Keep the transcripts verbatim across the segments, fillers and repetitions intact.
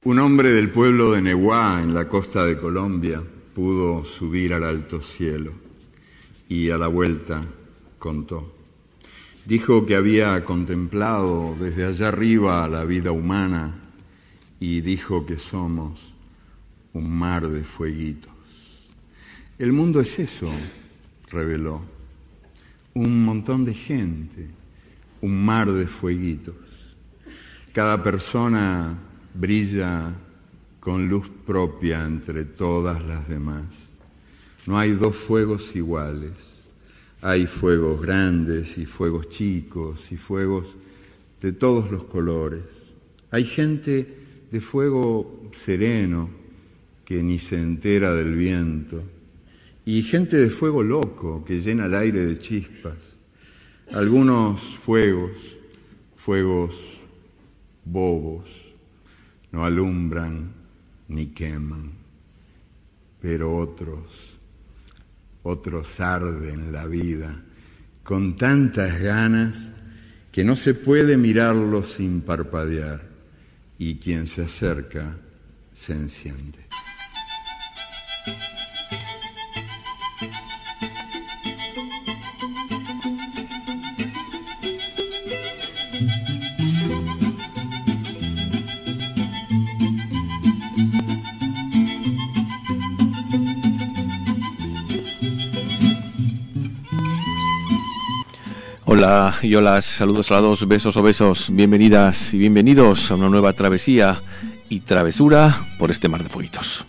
Un hombre del pueblo de Neguá, en la costa de Colombia, pudo subir al alto cielo y a la vuelta contó. Dijo que había contemplado desde allá arriba la vida humana y dijo que somos un mar de fueguitos. El mundo es eso, reveló, un montón de gente, un mar de fueguitos. Cada persona brilla con luz propia entre todas las demás. No hay dos fuegos iguales. Hay fuegos grandes y fuegos chicos y fuegos de todos los colores. Hay gente de fuego sereno que ni se entera del viento y gente de fuego loco que llena el aire de chispas. Algunos fuegos, fuegos bobos, no alumbran ni queman, pero otros, otros arden la vida con tantas ganas que no se puede mirarlos sin parpadear y quien se acerca se enciende. Hola y hola, saludos a dos, besos o besos, bienvenidas y bienvenidos a una nueva travesía y travesura por este mar de fueguitos.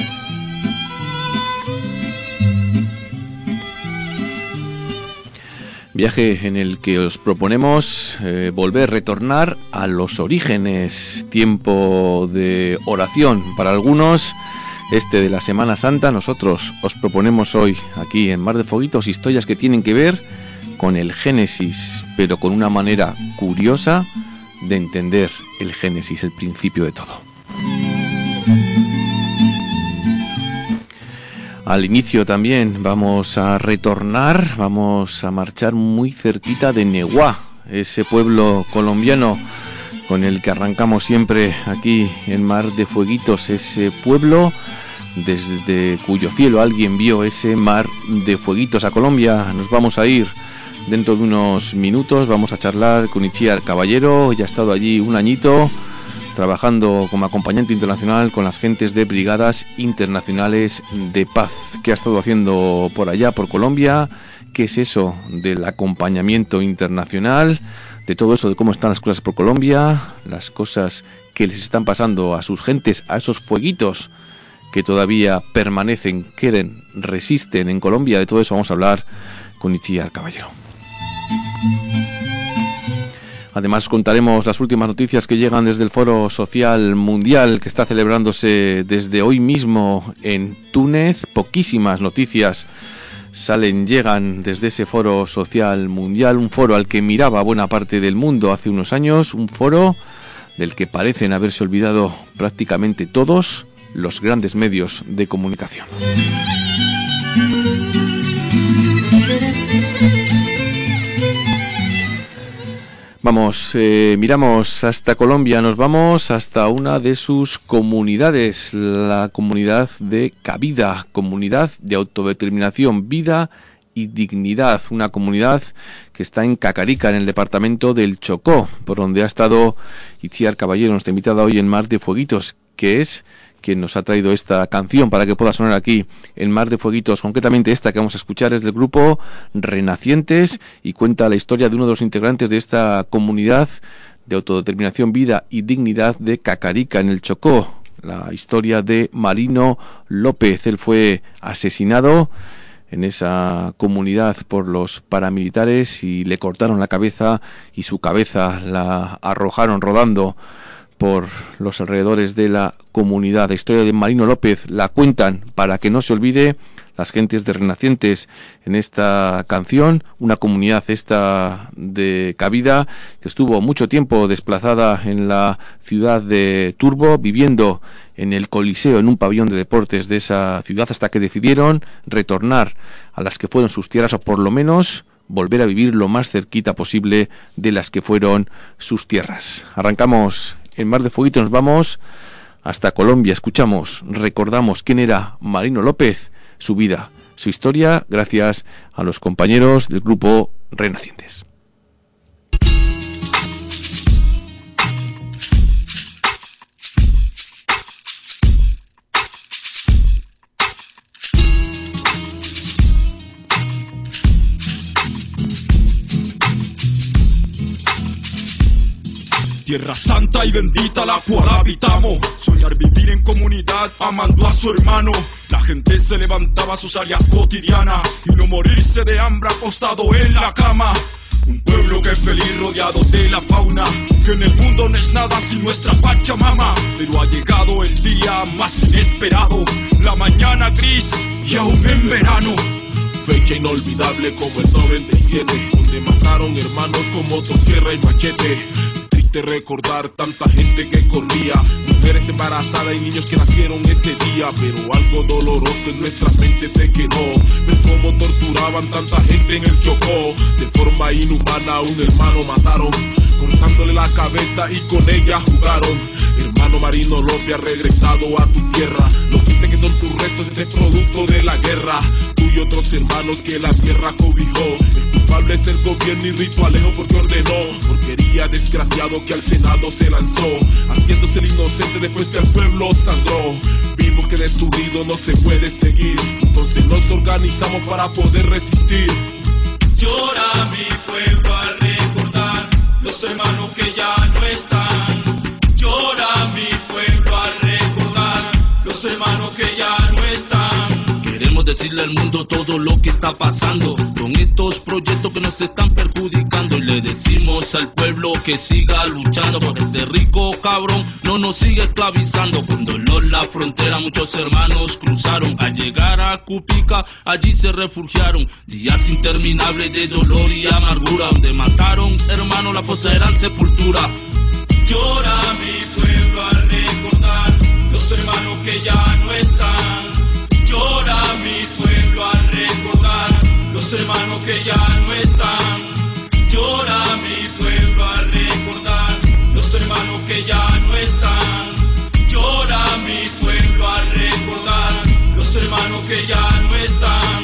Viaje en el que os proponemos eh, volver, retornar a los orígenes, tiempo de oración para algunos, este de la Semana Santa. Nosotros os proponemos hoy aquí en Mar de Fueguitos historias que tienen que ver con el Génesis, pero con una manera curiosa de entender el Génesis, el principio de todo. Al inicio también vamos a retornar, vamos a marchar muy cerquita de Neguá, ese pueblo colombiano con el que arrancamos siempre aquí en Mar de Fueguitos, ese pueblo desde cuyo cielo alguien vio ese mar de fueguitos. A Colombia nos vamos a ir dentro de unos minutos. Vamos a charlar con Itziar Caballero. Ya ha estado allí un añito trabajando como acompañante internacional con las gentes de Brigadas Internacionales de Paz. ¿Qué ha estado haciendo por allá, por Colombia? ¿Qué es eso del acompañamiento internacional? De todo eso, de cómo están las cosas por Colombia, las cosas que les están pasando a sus gentes, a esos fueguitos que todavía permanecen, queden, resisten en Colombia. De todo eso vamos a hablar con Itziar Caballero. Además contaremos las últimas noticias que llegan desde el Foro Social Mundial que está celebrándose desde hoy mismo en Túnez. Poquísimas noticias salen, llegan desde ese Foro Social Mundial, un foro al que miraba buena parte del mundo hace unos años, un foro del que parecen haberse olvidado prácticamente todos los grandes medios de comunicación. Vamos, eh, miramos hasta Colombia, nos vamos hasta una de sus comunidades, la comunidad de Cabida, comunidad de autodeterminación, vida y dignidad, una comunidad que está en Cacarica, en el departamento del Chocó, por donde ha estado Itziar Caballero, nuestra invitada hoy en Mar de Fueguitos, que es quien nos ha traído esta canción para que pueda sonar aquí en Mar de Fueguitos. Concretamente esta que vamos a escuchar es del grupo Renacientes y cuenta la historia de uno de los integrantes de esta comunidad de autodeterminación, vida y dignidad de Cacarica, en el Chocó. La historia de Marino López. Él fue asesinado en esa comunidad por los paramilitares y le cortaron la cabeza y su cabeza la arrojaron rodando por los alrededores de la comunidad. La historia de Marino López la cuentan, para que no se olvide, las gentes de Renacientes en esta canción, una comunidad esta de Cabida que estuvo mucho tiempo desplazada en la ciudad de Turbo, viviendo en el Coliseo, en un pabellón de deportes de esa ciudad, hasta que decidieron retornar a las que fueron sus tierras, o por lo menos volver a vivir lo más cerquita posible de las que fueron sus tierras. Arrancamos en Mar de Fueguitos, nos vamos hasta Colombia. Escuchamos, recordamos quién era Marino López, su vida, su historia, gracias a los compañeros del grupo Renacientes. Tierra santa y bendita la cual habitamos. Soñar vivir en comunidad amando a su hermano. La gente se levantaba a sus áreas cotidianas y no morirse de hambre acostado en la cama. Un pueblo que es feliz rodeado de la fauna, que en el mundo no es nada sin nuestra Pachamama. Pero ha llegado el día más inesperado, la mañana gris y aún en verano. Fecha inolvidable como el noventa y siete, donde mataron hermanos con motosierra y machete. Triste recordar tanta gente que corría, mujeres embarazadas y niños que nacieron ese día. Pero algo doloroso en nuestra mente se quedó, ver cómo torturaban tanta gente en el Chocó. De forma inhumana a un hermano mataron, cortándole la cabeza y con ella jugaron. Hermano Marino López ha regresado a tu tierra, lo triste que son tus restos, este producto de la guerra. Tú y otros hermanos que la tierra cobijó, el culpable es el gobierno y Rito Alejo porque ordenó. Porquería desgraciado que al Senado se lanzó, haciéndose el inocente después que el pueblo sangró. Vimos que destruido no se puede seguir, entonces nos organizamos para poder resistir. Llora mi pueblo al recordar los hermanos que ya no están. Llora mi pueblo al recordar los hermanos que ya no están. Queremos decirle al mundo todo lo que está pasando con estos proyectos que nos están perjudicando. Y le decimos al pueblo que siga luchando, porque este rico cabrón no nos sigue esclavizando. Con dolor la frontera muchos hermanos cruzaron, al llegar a Cupica allí se refugiaron. Días interminables de dolor y amargura, donde mataron hermanos, la fosa era sepultura. Llora mi pueblo al recordar los hermanos que ya no están. Llora mi pueblo al recordar los hermanos que ya no están. Llora mi pueblo al recordar los hermanos que ya no están. Llora mi pueblo al recordar los hermanos que ya no están.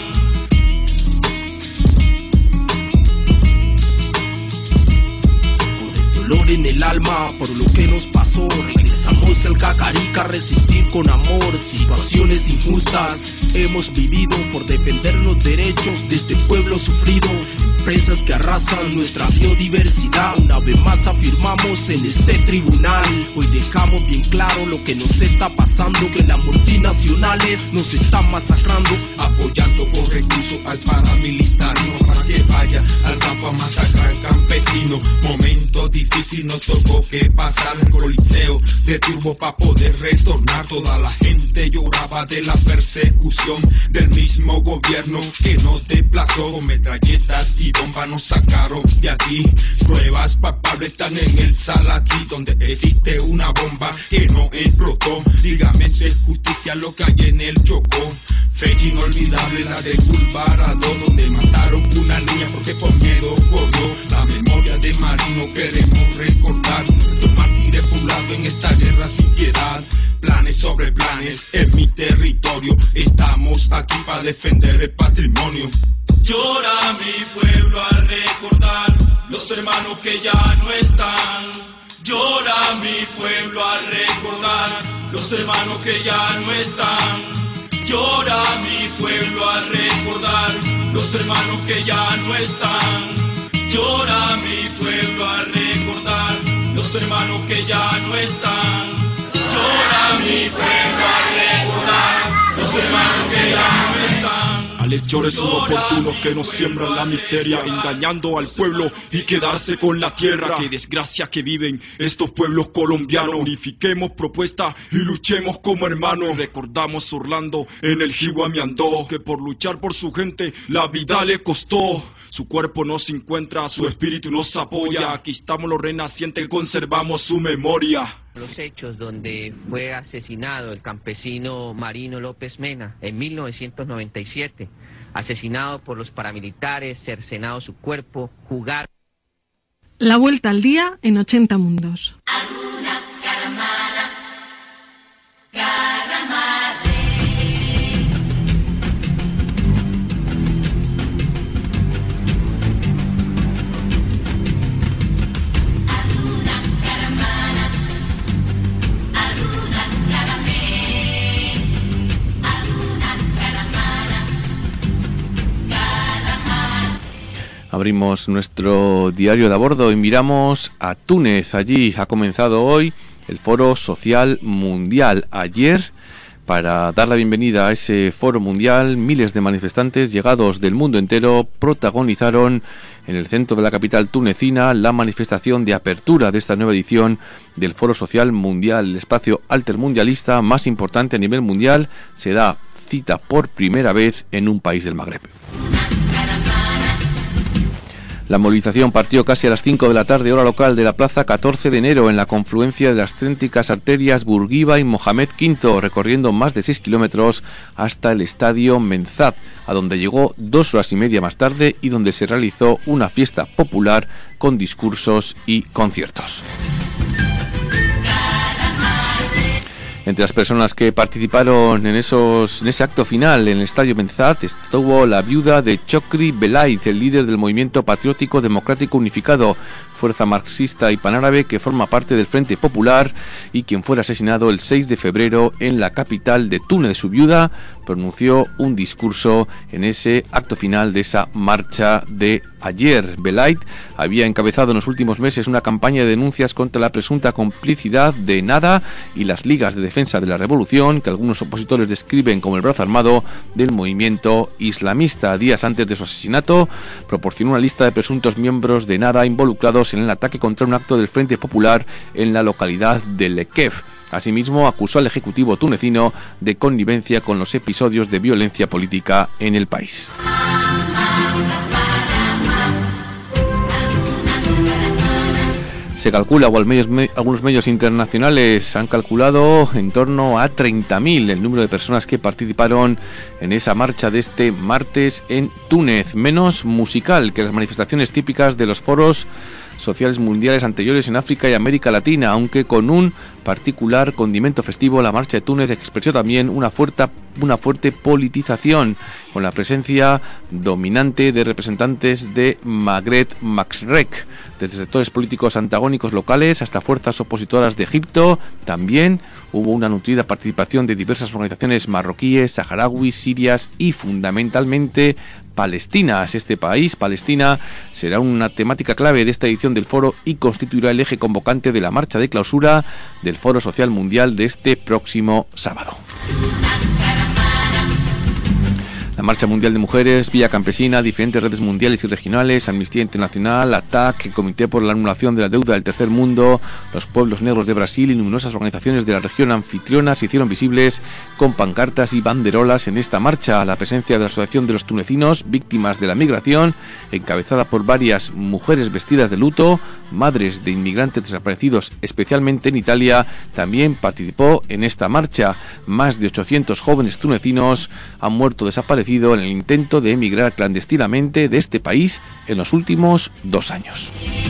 Dolor en el alma por lo que nos pasó, regresamos al Cacarica a resistir con amor. Situaciones injustas hemos vivido por defender los derechos de este pueblo sufrido. Empresas que arrasan nuestra biodiversidad, una vez más afirmamos en este tribunal. Hoy dejamos bien claro lo que nos está pasando, que las multinacionales nos están masacrando. Apoyando con recursos al paramilitar, no para que vaya al campo a masacrar al campesino. Momento difícil nos tocó que pasar el coliseo de turbo para poder retornar. Toda la gente lloraba de la persecución del mismo gobierno que nos desplazó. Con metralletas y bombas nos sacaron de aquí. Pruebas palpables están en el Salaquí, donde existe una bomba que no explotó. Dígame si es justicia lo que hay en el Chocó. Fecha inolvidable la de Culvarado, donde mataron una niña porque por miedo corrió. La memoria de Marino queremos recordar, nuestro mártir depurado en esta guerra sin piedad. Planes sobre planes en mi territorio, estamos aquí para defender el patrimonio. Llora mi pueblo al recordar los hermanos que ya no están. Llora mi pueblo al recordar los hermanos que ya no están. Llora mi pueblo al recordar los hermanos que ya no están. Llora mi pueblo al recordar los hermanos que ya no están. Llora mi pueblo al recordar los hermanos que ya no están. Malhechores inoportunos que nos siembran la miseria, engañando al pueblo y quedarse con la tierra. Qué desgracia que viven estos pueblos colombianos. Unifiquemos propuestas y luchemos como hermanos. Recordamos Orlando en el Jiguamiandó, que por luchar por su gente la vida le costó. Su cuerpo no se encuentra, su espíritu nos apoya. Aquí estamos los renacientes, conservamos su memoria. Los hechos donde fue asesinado el campesino Marino López Mena en mil novecientos noventa y siete, asesinado por los paramilitares, cercenado su cuerpo, jugar. La vuelta al día en ochenta mundos. Alguna caramana, Abrimos nuestro diario de a bordo y miramos a Túnez. Allí ha comenzado hoy el Foro Social Mundial. Ayer, para dar la bienvenida a ese Foro Mundial, miles de manifestantes llegados del mundo entero protagonizaron en el centro de la capital tunecina la manifestación de apertura de esta nueva edición del Foro Social Mundial. El espacio altermundialista más importante a nivel mundial se da cita por primera vez en un país del Magreb. La movilización partió casi a las cinco de la tarde, hora local, de la plaza catorce de enero, en la confluencia de las céntricas arterias Bourguiba y Mohamed quinto, recorriendo más de seis kilómetros hasta el estadio Menzat, a donde llegó dos horas y media más tarde y donde se realizó una fiesta popular con discursos y conciertos. Entre las personas que participaron en, esos, en ese acto final en el estadio Menzat estuvo la viuda de Chokri Belaid, el líder del movimiento patriótico democrático unificado, fuerza marxista y panárabe que forma parte del Frente Popular y quien fuera asesinado el seis de febrero en la capital de Túnez. Su viuda pronunció un discurso en ese acto final de esa marcha de ayer. Belaid había encabezado en los últimos meses una campaña de denuncias contra la presunta complicidad de Nada y las ligas de defensa de la revolución, que algunos opositores describen como el brazo armado del movimiento islamista. Días antes de su asesinato, proporcionó una lista de presuntos miembros de Nada involucrados en el ataque contra un acto del Frente Popular en la localidad de Lekef. Asimismo, acusó al ejecutivo tunecino de connivencia con los episodios de violencia política en el país. Se calcula, o al medios, me, algunos medios internacionales han calculado en torno a treinta mil el número de personas que participaron en esa marcha de este martes en Túnez. Menos musical que las manifestaciones típicas de los foros sociales mundiales anteriores en África y América Latina, aunque con un particular condimento festivo. La marcha de Túnez expresó también una fuerte, una fuerte politización, con la presencia dominante de representantes de Maghreb Mashrek, desde sectores políticos antagónicos locales hasta fuerzas opositoras de Egipto. También hubo una nutrida participación de diversas organizaciones marroquíes, saharauis, sirias y fundamentalmente palestinas. Este país, Palestina, será una temática clave de esta edición del foro y constituirá el eje convocante de la marcha de clausura del Foro Social Mundial de este próximo sábado. La Marcha Mundial de Mujeres, Vía Campesina, diferentes redes mundiales y regionales, Amnistía Internacional, A T A C, el Comité por la Anulación de la Deuda del Tercer Mundo, los Pueblos Negros de Brasil y numerosas organizaciones de la región anfitriona se hicieron visibles con pancartas y banderolas en esta marcha. La presencia de la Asociación de los Tunecinos Víctimas de la Migración, encabezada por varias mujeres vestidas de luto, madres de inmigrantes desaparecidos, especialmente en Italia, también participó en esta marcha. Más de ochocientos jóvenes tunecinos han muerto desaparecidos en el intento de emigrar clandestinamente de este país en los últimos dos años.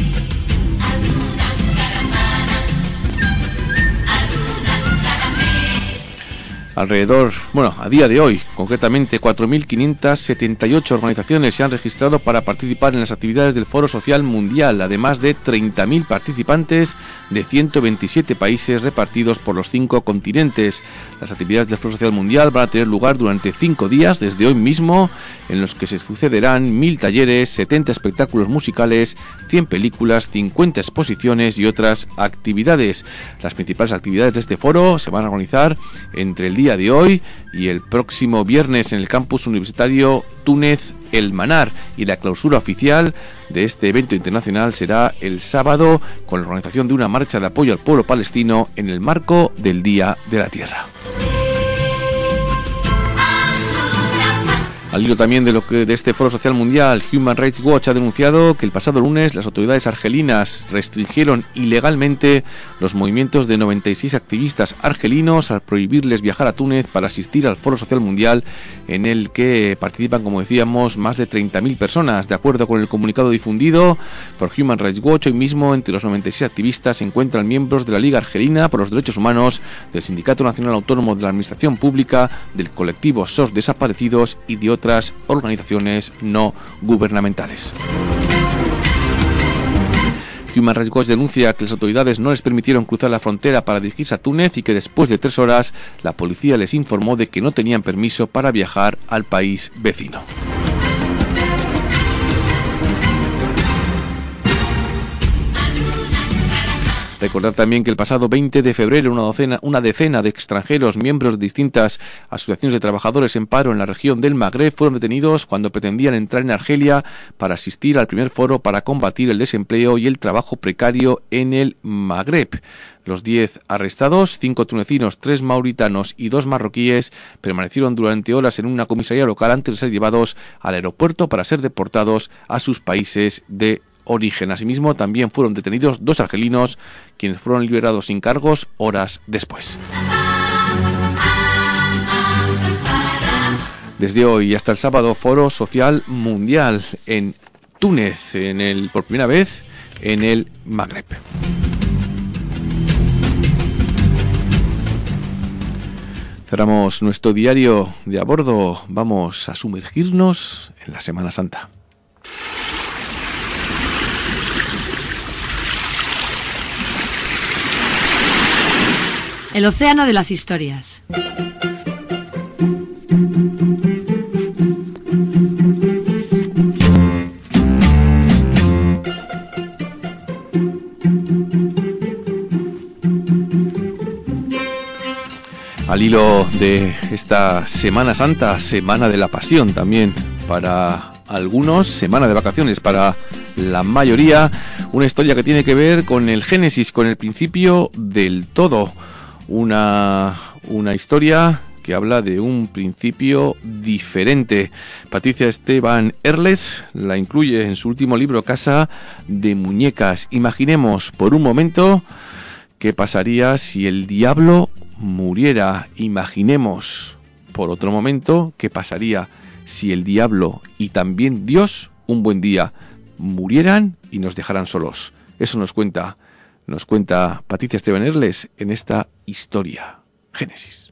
Alrededor, bueno, a día de hoy, concretamente cuatro mil quinientas setenta y ocho organizaciones se han registrado para participar en las actividades del Foro Social Mundial, además de treinta mil participantes de ciento veintisiete países repartidos por los cinco continentes. Las actividades del Foro Social Mundial van a tener lugar durante cinco días, desde hoy mismo, en los que se sucederán mil talleres, setenta espectáculos musicales, cien películas, cincuenta exposiciones y otras actividades. Las principales actividades de este foro se van a organizar entre el día de hoy y el próximo viernes en el campus universitario Túnez El Manar, y la clausura oficial de este evento internacional será el sábado con la organización de una marcha de apoyo al pueblo palestino en el marco del Día de la Tierra. Al hilo también de lo que de este Foro Social Mundial, Human Rights Watch ha denunciado que el pasado lunes las autoridades argelinas restringieron ilegalmente los movimientos de noventa y seis activistas argelinos al prohibirles viajar a Túnez para asistir al Foro Social Mundial, en el que participan, como decíamos, más de treinta mil personas. De acuerdo con el comunicado difundido por Human Rights Watch, hoy mismo entre los noventa y seis activistas se encuentran miembros de la Liga Argelina por los Derechos Humanos, del Sindicato Nacional Autónomo de la Administración Pública, del colectivo S O S Desaparecidos y de otras otras organizaciones no gubernamentales. Human Rights Watch denuncia que las autoridades no les permitieron cruzar la frontera para dirigirse a Túnez y que después de tres horas la policía les informó de que no tenían permiso para viajar al país vecino. Recordar también que el pasado veinte de febrero una docena, una decena de extranjeros, miembros de distintas asociaciones de trabajadores en paro en la región del Magreb, fueron detenidos cuando pretendían entrar en Argelia para asistir al primer foro para combatir el desempleo y el trabajo precario en el Magreb. Los diez arrestados, cinco tunecinos, tres mauritanos y dos marroquíes, permanecieron durante horas en una comisaría local antes de ser llevados al aeropuerto para ser deportados a sus países de origen. Asimismo, también fueron detenidos dos argelinos, quienes fueron liberados sin cargos horas después. Desde hoy hasta el sábado, Foro Social Mundial en Túnez, en el, por primera vez en el Magreb. Cerramos nuestro diario de a bordo. Vamos a sumergirnos en la Semana Santa. El océano de las historias. Al hilo de esta Semana Santa, Semana de la Pasión también para algunos, semana de vacaciones para la mayoría, una historia que tiene que ver con el Génesis, con el principio del todo, una, una historia que habla de un principio diferente. Patricia Esteban Erles la incluye en su último libro, Casa de Muñecas. Imaginemos por un momento qué pasaría si el diablo muriera. Imaginemos por otro momento qué pasaría si el diablo y también Dios un buen día murieran y nos dejaran solos. Eso nos cuenta, nos cuenta Patricia Esteban Erles en esta historia, Génesis.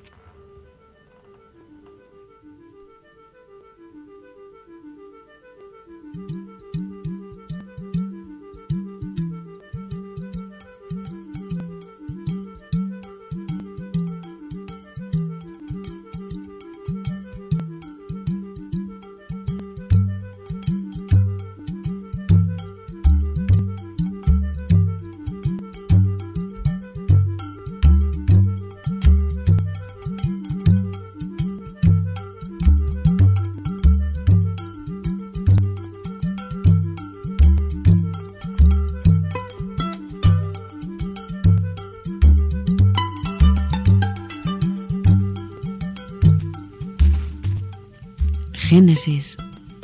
Génesis.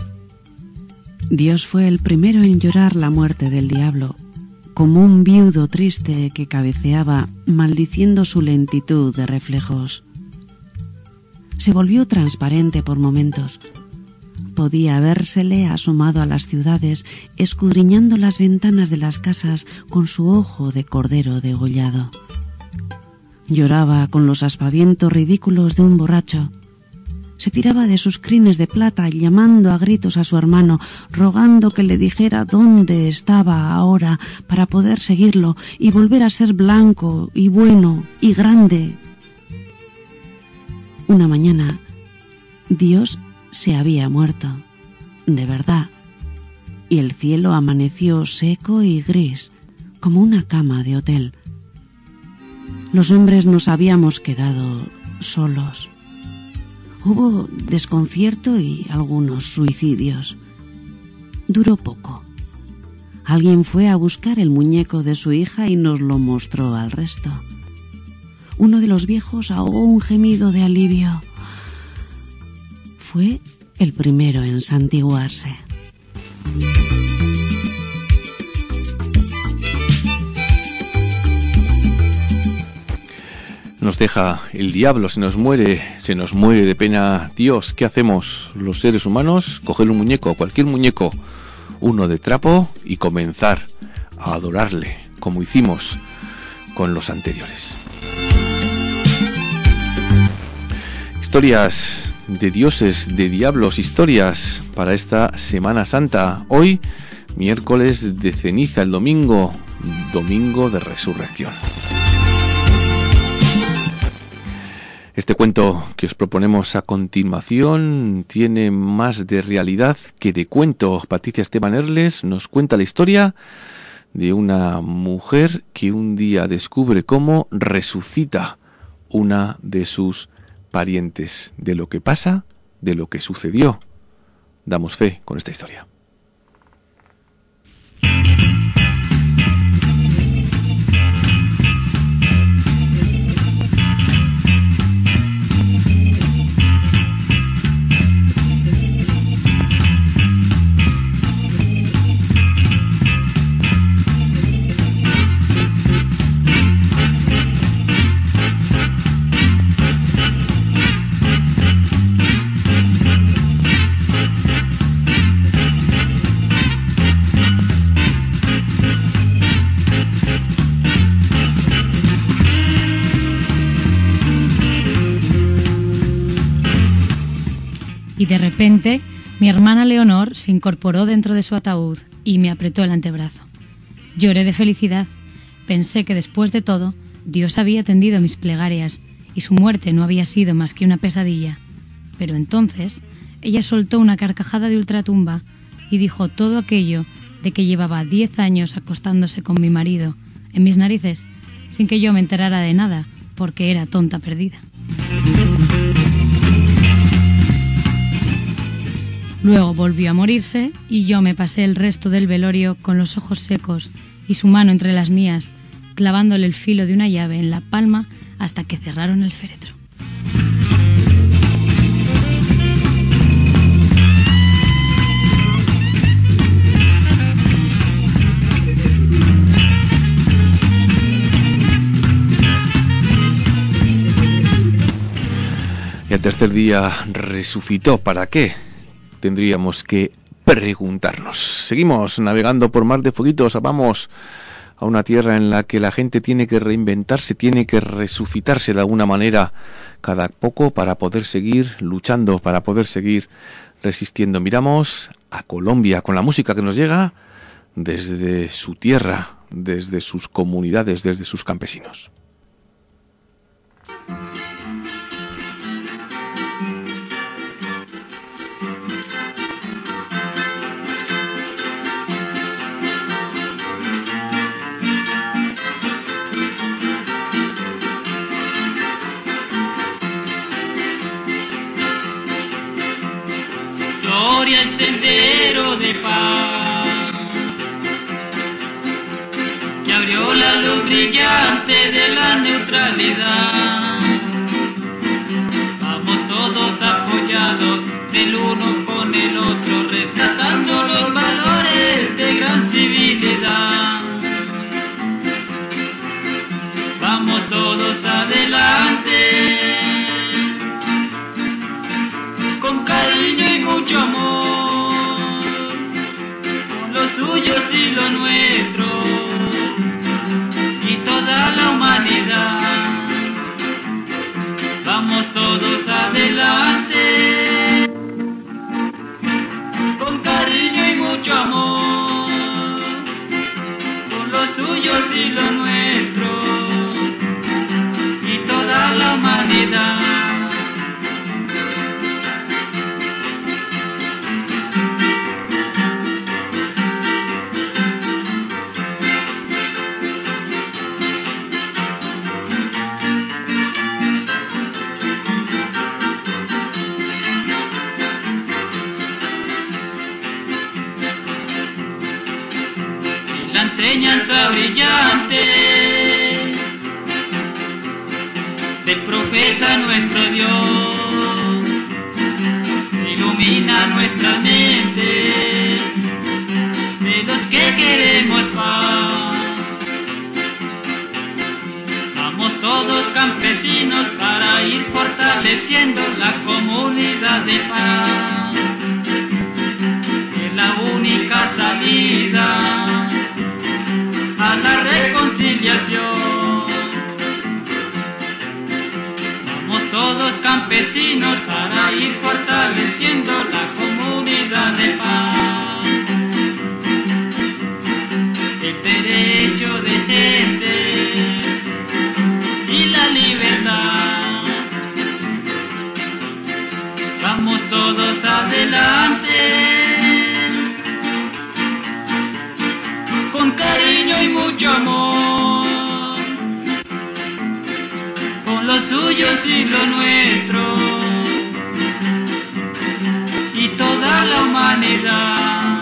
Dios fue el primero en llorar la muerte del diablo, como un viudo triste que cabeceaba, maldiciendo su lentitud de reflejos. Se volvió transparente por momentos. Podía vérsele asomado a las ciudades, escudriñando las ventanas de las casas con su ojo de cordero degollado. Lloraba con los aspavientos ridículos de un borracho. Se tiraba de sus crines de plata llamando a gritos a su hermano, rogando que le dijera dónde estaba ahora para poder seguirlo y volver a ser blanco y bueno y grande. Una mañana, Dios se había muerto, de verdad, y el cielo amaneció seco y gris, como una cama de hotel. Los hombres nos habíamos quedado solos. Hubo desconcierto y algunos suicidios. Duró poco. Alguien fue a buscar el muñeco de su hija y nos lo mostró al resto. Uno de los viejos ahogó un gemido de alivio. Fue el primero en santiguarse. Nos deja el diablo, se nos muere, se nos muere de pena Dios. ¿Qué hacemos los seres humanos? Coger un muñeco, cualquier muñeco, uno de trapo y comenzar a adorarle, como hicimos con los anteriores. Historias de dioses, de diablos, historias para esta Semana Santa. Hoy, miércoles de ceniza, el domingo, domingo de resurrección. Este cuento que os proponemos a continuación tiene más de realidad que de cuento. Patricia Esteban Erles nos cuenta la historia de una mujer que un día descubre cómo resucita una de sus parientes, de lo que pasa, de lo que sucedió. Damos fe con esta historia. Y de repente, mi hermana Leonor se incorporó dentro de su ataúd y me apretó el antebrazo. Lloré de felicidad. Pensé que después de todo, Dios había atendido mis plegarias y su muerte no había sido más que una pesadilla. Pero entonces, ella soltó una carcajada de ultratumba y dijo todo aquello de que llevaba diez años acostándose con mi marido en mis narices, sin que yo me enterara de nada, porque era tonta perdida. Luego volvió a morirse y yo me pasé el resto del velorio con los ojos secos y su mano entre las mías, clavándole el filo de una llave en la palma hasta que cerraron el féretro. Y al tercer día resucitó. ¿Para qué? Tendríamos que preguntarnos. Seguimos navegando por mar de fueguitos. Vamos a una tierra en la que la gente tiene que reinventarse, tiene que resucitarse de alguna manera cada poco para poder seguir luchando, para poder seguir resistiendo. Miramos a Colombia con la música que nos llega desde su tierra, desde sus comunidades, desde sus campesinos. Gloria al sendero de paz, que abrió la luz brillante de la neutralidad. Vamos todos apoyados del uno con el otro, rescatando los valores de gran civilidad. Vamos todos adelante, con cariño y mucho amor, con los suyos y los nuestros, y toda la humanidad. Vamos todos adelante, con cariño y mucho amor, con los suyos y los nuestros, y toda la humanidad. Enseñanza brillante del profeta nuestro Dios, ilumina nuestras mentes de los que queremos paz. Vamos todos campesinos para ir fortaleciendo la comunidad de paz, es la única salida a la reconciliación. Vamos todos campesinos para ir fortaleciendo la comunidad de paz, el derecho de gente y la libertad. Vamos todos adelante, con cariño con los suyos y lo nuestro, y toda la humanidad.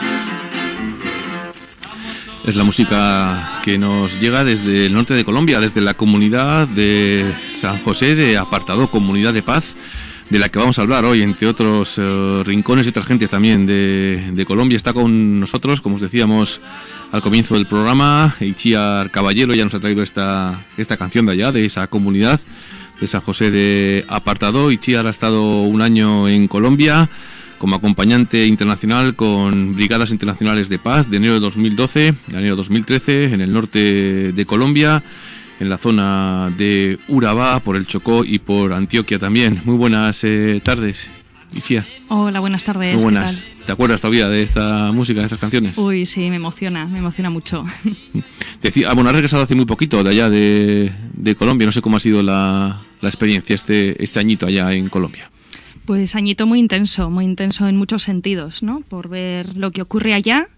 Es la música que nos llega desde el norte de Colombia, desde la comunidad de San José de Apartadó, comunidad de paz, de la que vamos a hablar hoy, entre otros uh, rincones y otras gentes también de, de Colombia. Está con nosotros, como os decíamos al comienzo del programa, Itziar Caballero. Ya nos ha traído esta, esta canción de allá, de esa comunidad de San José de Apartadó. Itziar ha estado un año en Colombia como acompañante internacional con Brigadas Internacionales de Paz de enero de dos mil doce a enero de dos mil trece en el norte de Colombia, en la zona de Urabá, por el Chocó y por Antioquia también. Muy buenas eh, tardes, Itziar. Hola, buenas tardes. Muy buenas. ¿Te acuerdas todavía de esta música, de estas canciones? Uy, sí, me emociona, me emociona mucho. Decía, ah, bueno, has regresado hace muy poquito de allá de, de Colombia. No sé cómo ha sido la, la experiencia este, este añito allá en Colombia. Pues añito muy intenso, muy intenso en muchos sentidos, ¿no? Por ver lo que ocurre allá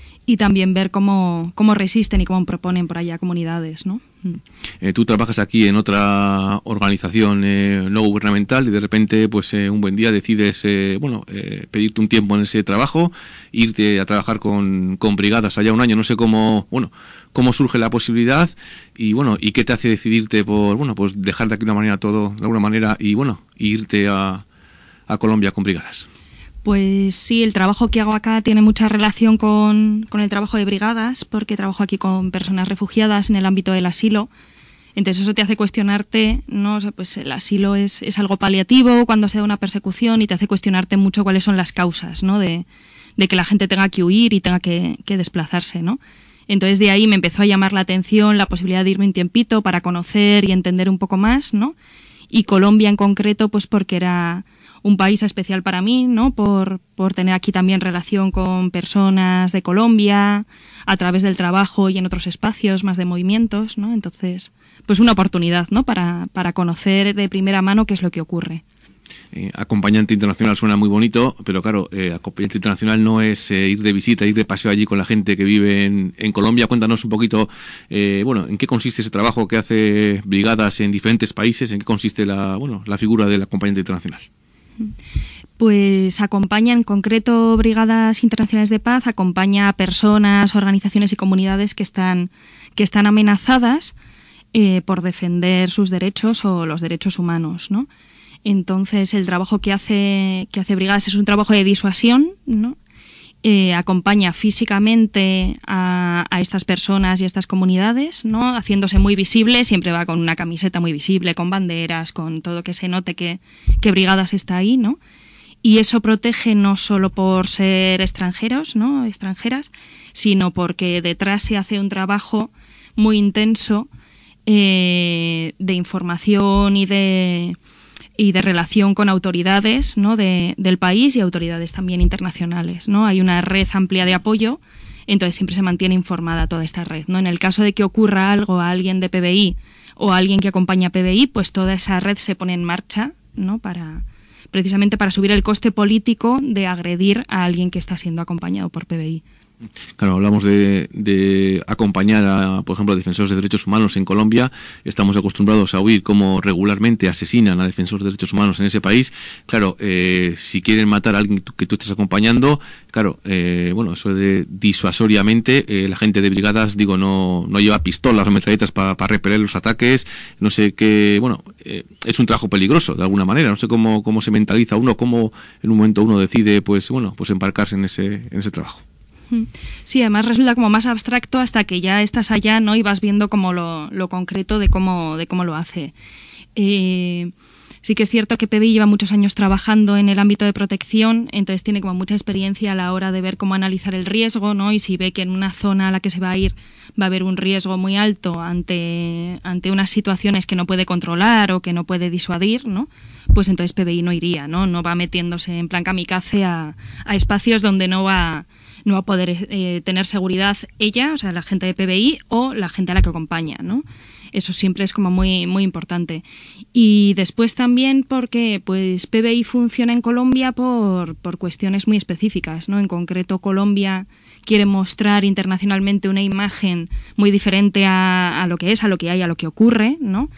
y también ver cómo, cómo resisten y cómo proponen por allá comunidades, ¿no? Eh, tú trabajas aquí en otra organización eh, no gubernamental y de repente, pues eh, un buen día decides, eh, bueno, eh, pedirte un tiempo en ese trabajo, irte a trabajar con, con brigadas allá un año. No sé cómo, bueno, cómo surge la posibilidad y bueno, y qué te hace decidirte por, bueno, pues dejar de aquí una manera todo, de alguna manera y bueno, irte a a Colombia con brigadas. Pues sí, el trabajo que hago acá tiene mucha relación con, con el trabajo de brigadas, porque trabajo aquí con personas refugiadas en el ámbito del asilo. Entonces eso te hace cuestionarte, ¿no? O sea, pues el asilo es, es algo paliativo cuando se da una persecución y te hace cuestionarte mucho cuáles son las causas, ¿no? De, de que la gente tenga que huir y tenga que, que desplazarse, ¿no? Entonces de ahí me empezó a llamar la atención la posibilidad de irme un tiempito para conocer y entender un poco más, ¿no? Y Colombia en concreto, pues porque era un país especial para mí, ¿no? Por, por tener aquí también relación con personas de Colombia, a través del trabajo y en otros espacios más de movimientos, ¿no? Entonces, pues una oportunidad, ¿no? Para, para conocer de primera mano qué es lo que ocurre. Eh, acompañante internacional suena muy bonito, pero claro, eh, acompañante internacional no es eh, ir de visita, ir de paseo allí con la gente que vive en, en Colombia. Cuéntanos un poquito, eh, bueno, en qué consiste ese trabajo que hace brigadas en diferentes países, en qué consiste la, bueno, la figura del acompañante internacional. Pues acompaña en concreto Brigadas Internacionales de Paz, acompaña a personas, organizaciones y comunidades que están, que están amenazadas eh, por defender sus derechos o los derechos humanos, ¿no? Entonces el trabajo que hace, que hace Brigadas es un trabajo de disuasión, ¿no? Eh, acompaña físicamente a, a estas personas y a estas comunidades, ¿no? Haciéndose muy visible, siempre va con una camiseta muy visible, con banderas, con todo que se note que, que Brigadas está ahí, ¿no? Y eso protege no solo por ser extranjeros, ¿no? Extranjeras, sino porque detrás se hace un trabajo muy intenso eh, de información y de y de relación con autoridades, ¿no? de, del país y autoridades también internacionales, ¿no? Hay una red amplia de apoyo, entonces siempre se mantiene informada toda esta red, ¿no? En el caso de que ocurra algo a alguien de P B I o a alguien que acompaña a P B I, pues toda esa red se pone en marcha, ¿no? Para, precisamente para subir el coste político de agredir a alguien que está siendo acompañado por P B I. Claro, hablamos de, de acompañar a, por ejemplo, a defensores de derechos humanos en Colombia. Estamos acostumbrados a oír cómo regularmente asesinan a defensores de derechos humanos en ese país. Claro, eh, si quieren matar a alguien que tú estés acompañando, claro, eh, bueno, eso de disuasoriamente, eh, la gente de brigadas, digo, no, no lleva pistolas o metralletas para pa repeler los ataques. No sé qué, bueno, eh, es un trabajo peligroso de alguna manera. No sé cómo, cómo se mentaliza uno, cómo en un momento uno decide, pues, bueno, pues embarcarse en ese, en ese trabajo. Sí, además resulta como más abstracto hasta que ya estás allá, ¿no? Y vas viendo como lo, lo concreto de cómo, de cómo lo hace. Eh, sí que es cierto que P B I lleva muchos años trabajando en el ámbito de protección, entonces tiene como mucha experiencia a la hora de ver cómo analizar el riesgo, ¿no? Y si ve que en una zona a la que se va a ir va a haber un riesgo muy alto ante, ante unas situaciones que no puede controlar o que no puede disuadir, ¿no? Pues entonces P B I no iría, ¿no? No va metiéndose en plan kamikaze a, a espacios donde no va... no va a poder eh, tener seguridad ella, o sea, la gente de P B I o la gente a la que acompaña, ¿no? Eso siempre es como muy, muy importante. Y después también porque pues P B I funciona en Colombia por, por cuestiones muy específicas, ¿no? En concreto, Colombia quiere mostrar internacionalmente una imagen muy diferente a, a lo que es, a lo que hay, a lo que ocurre, ¿no?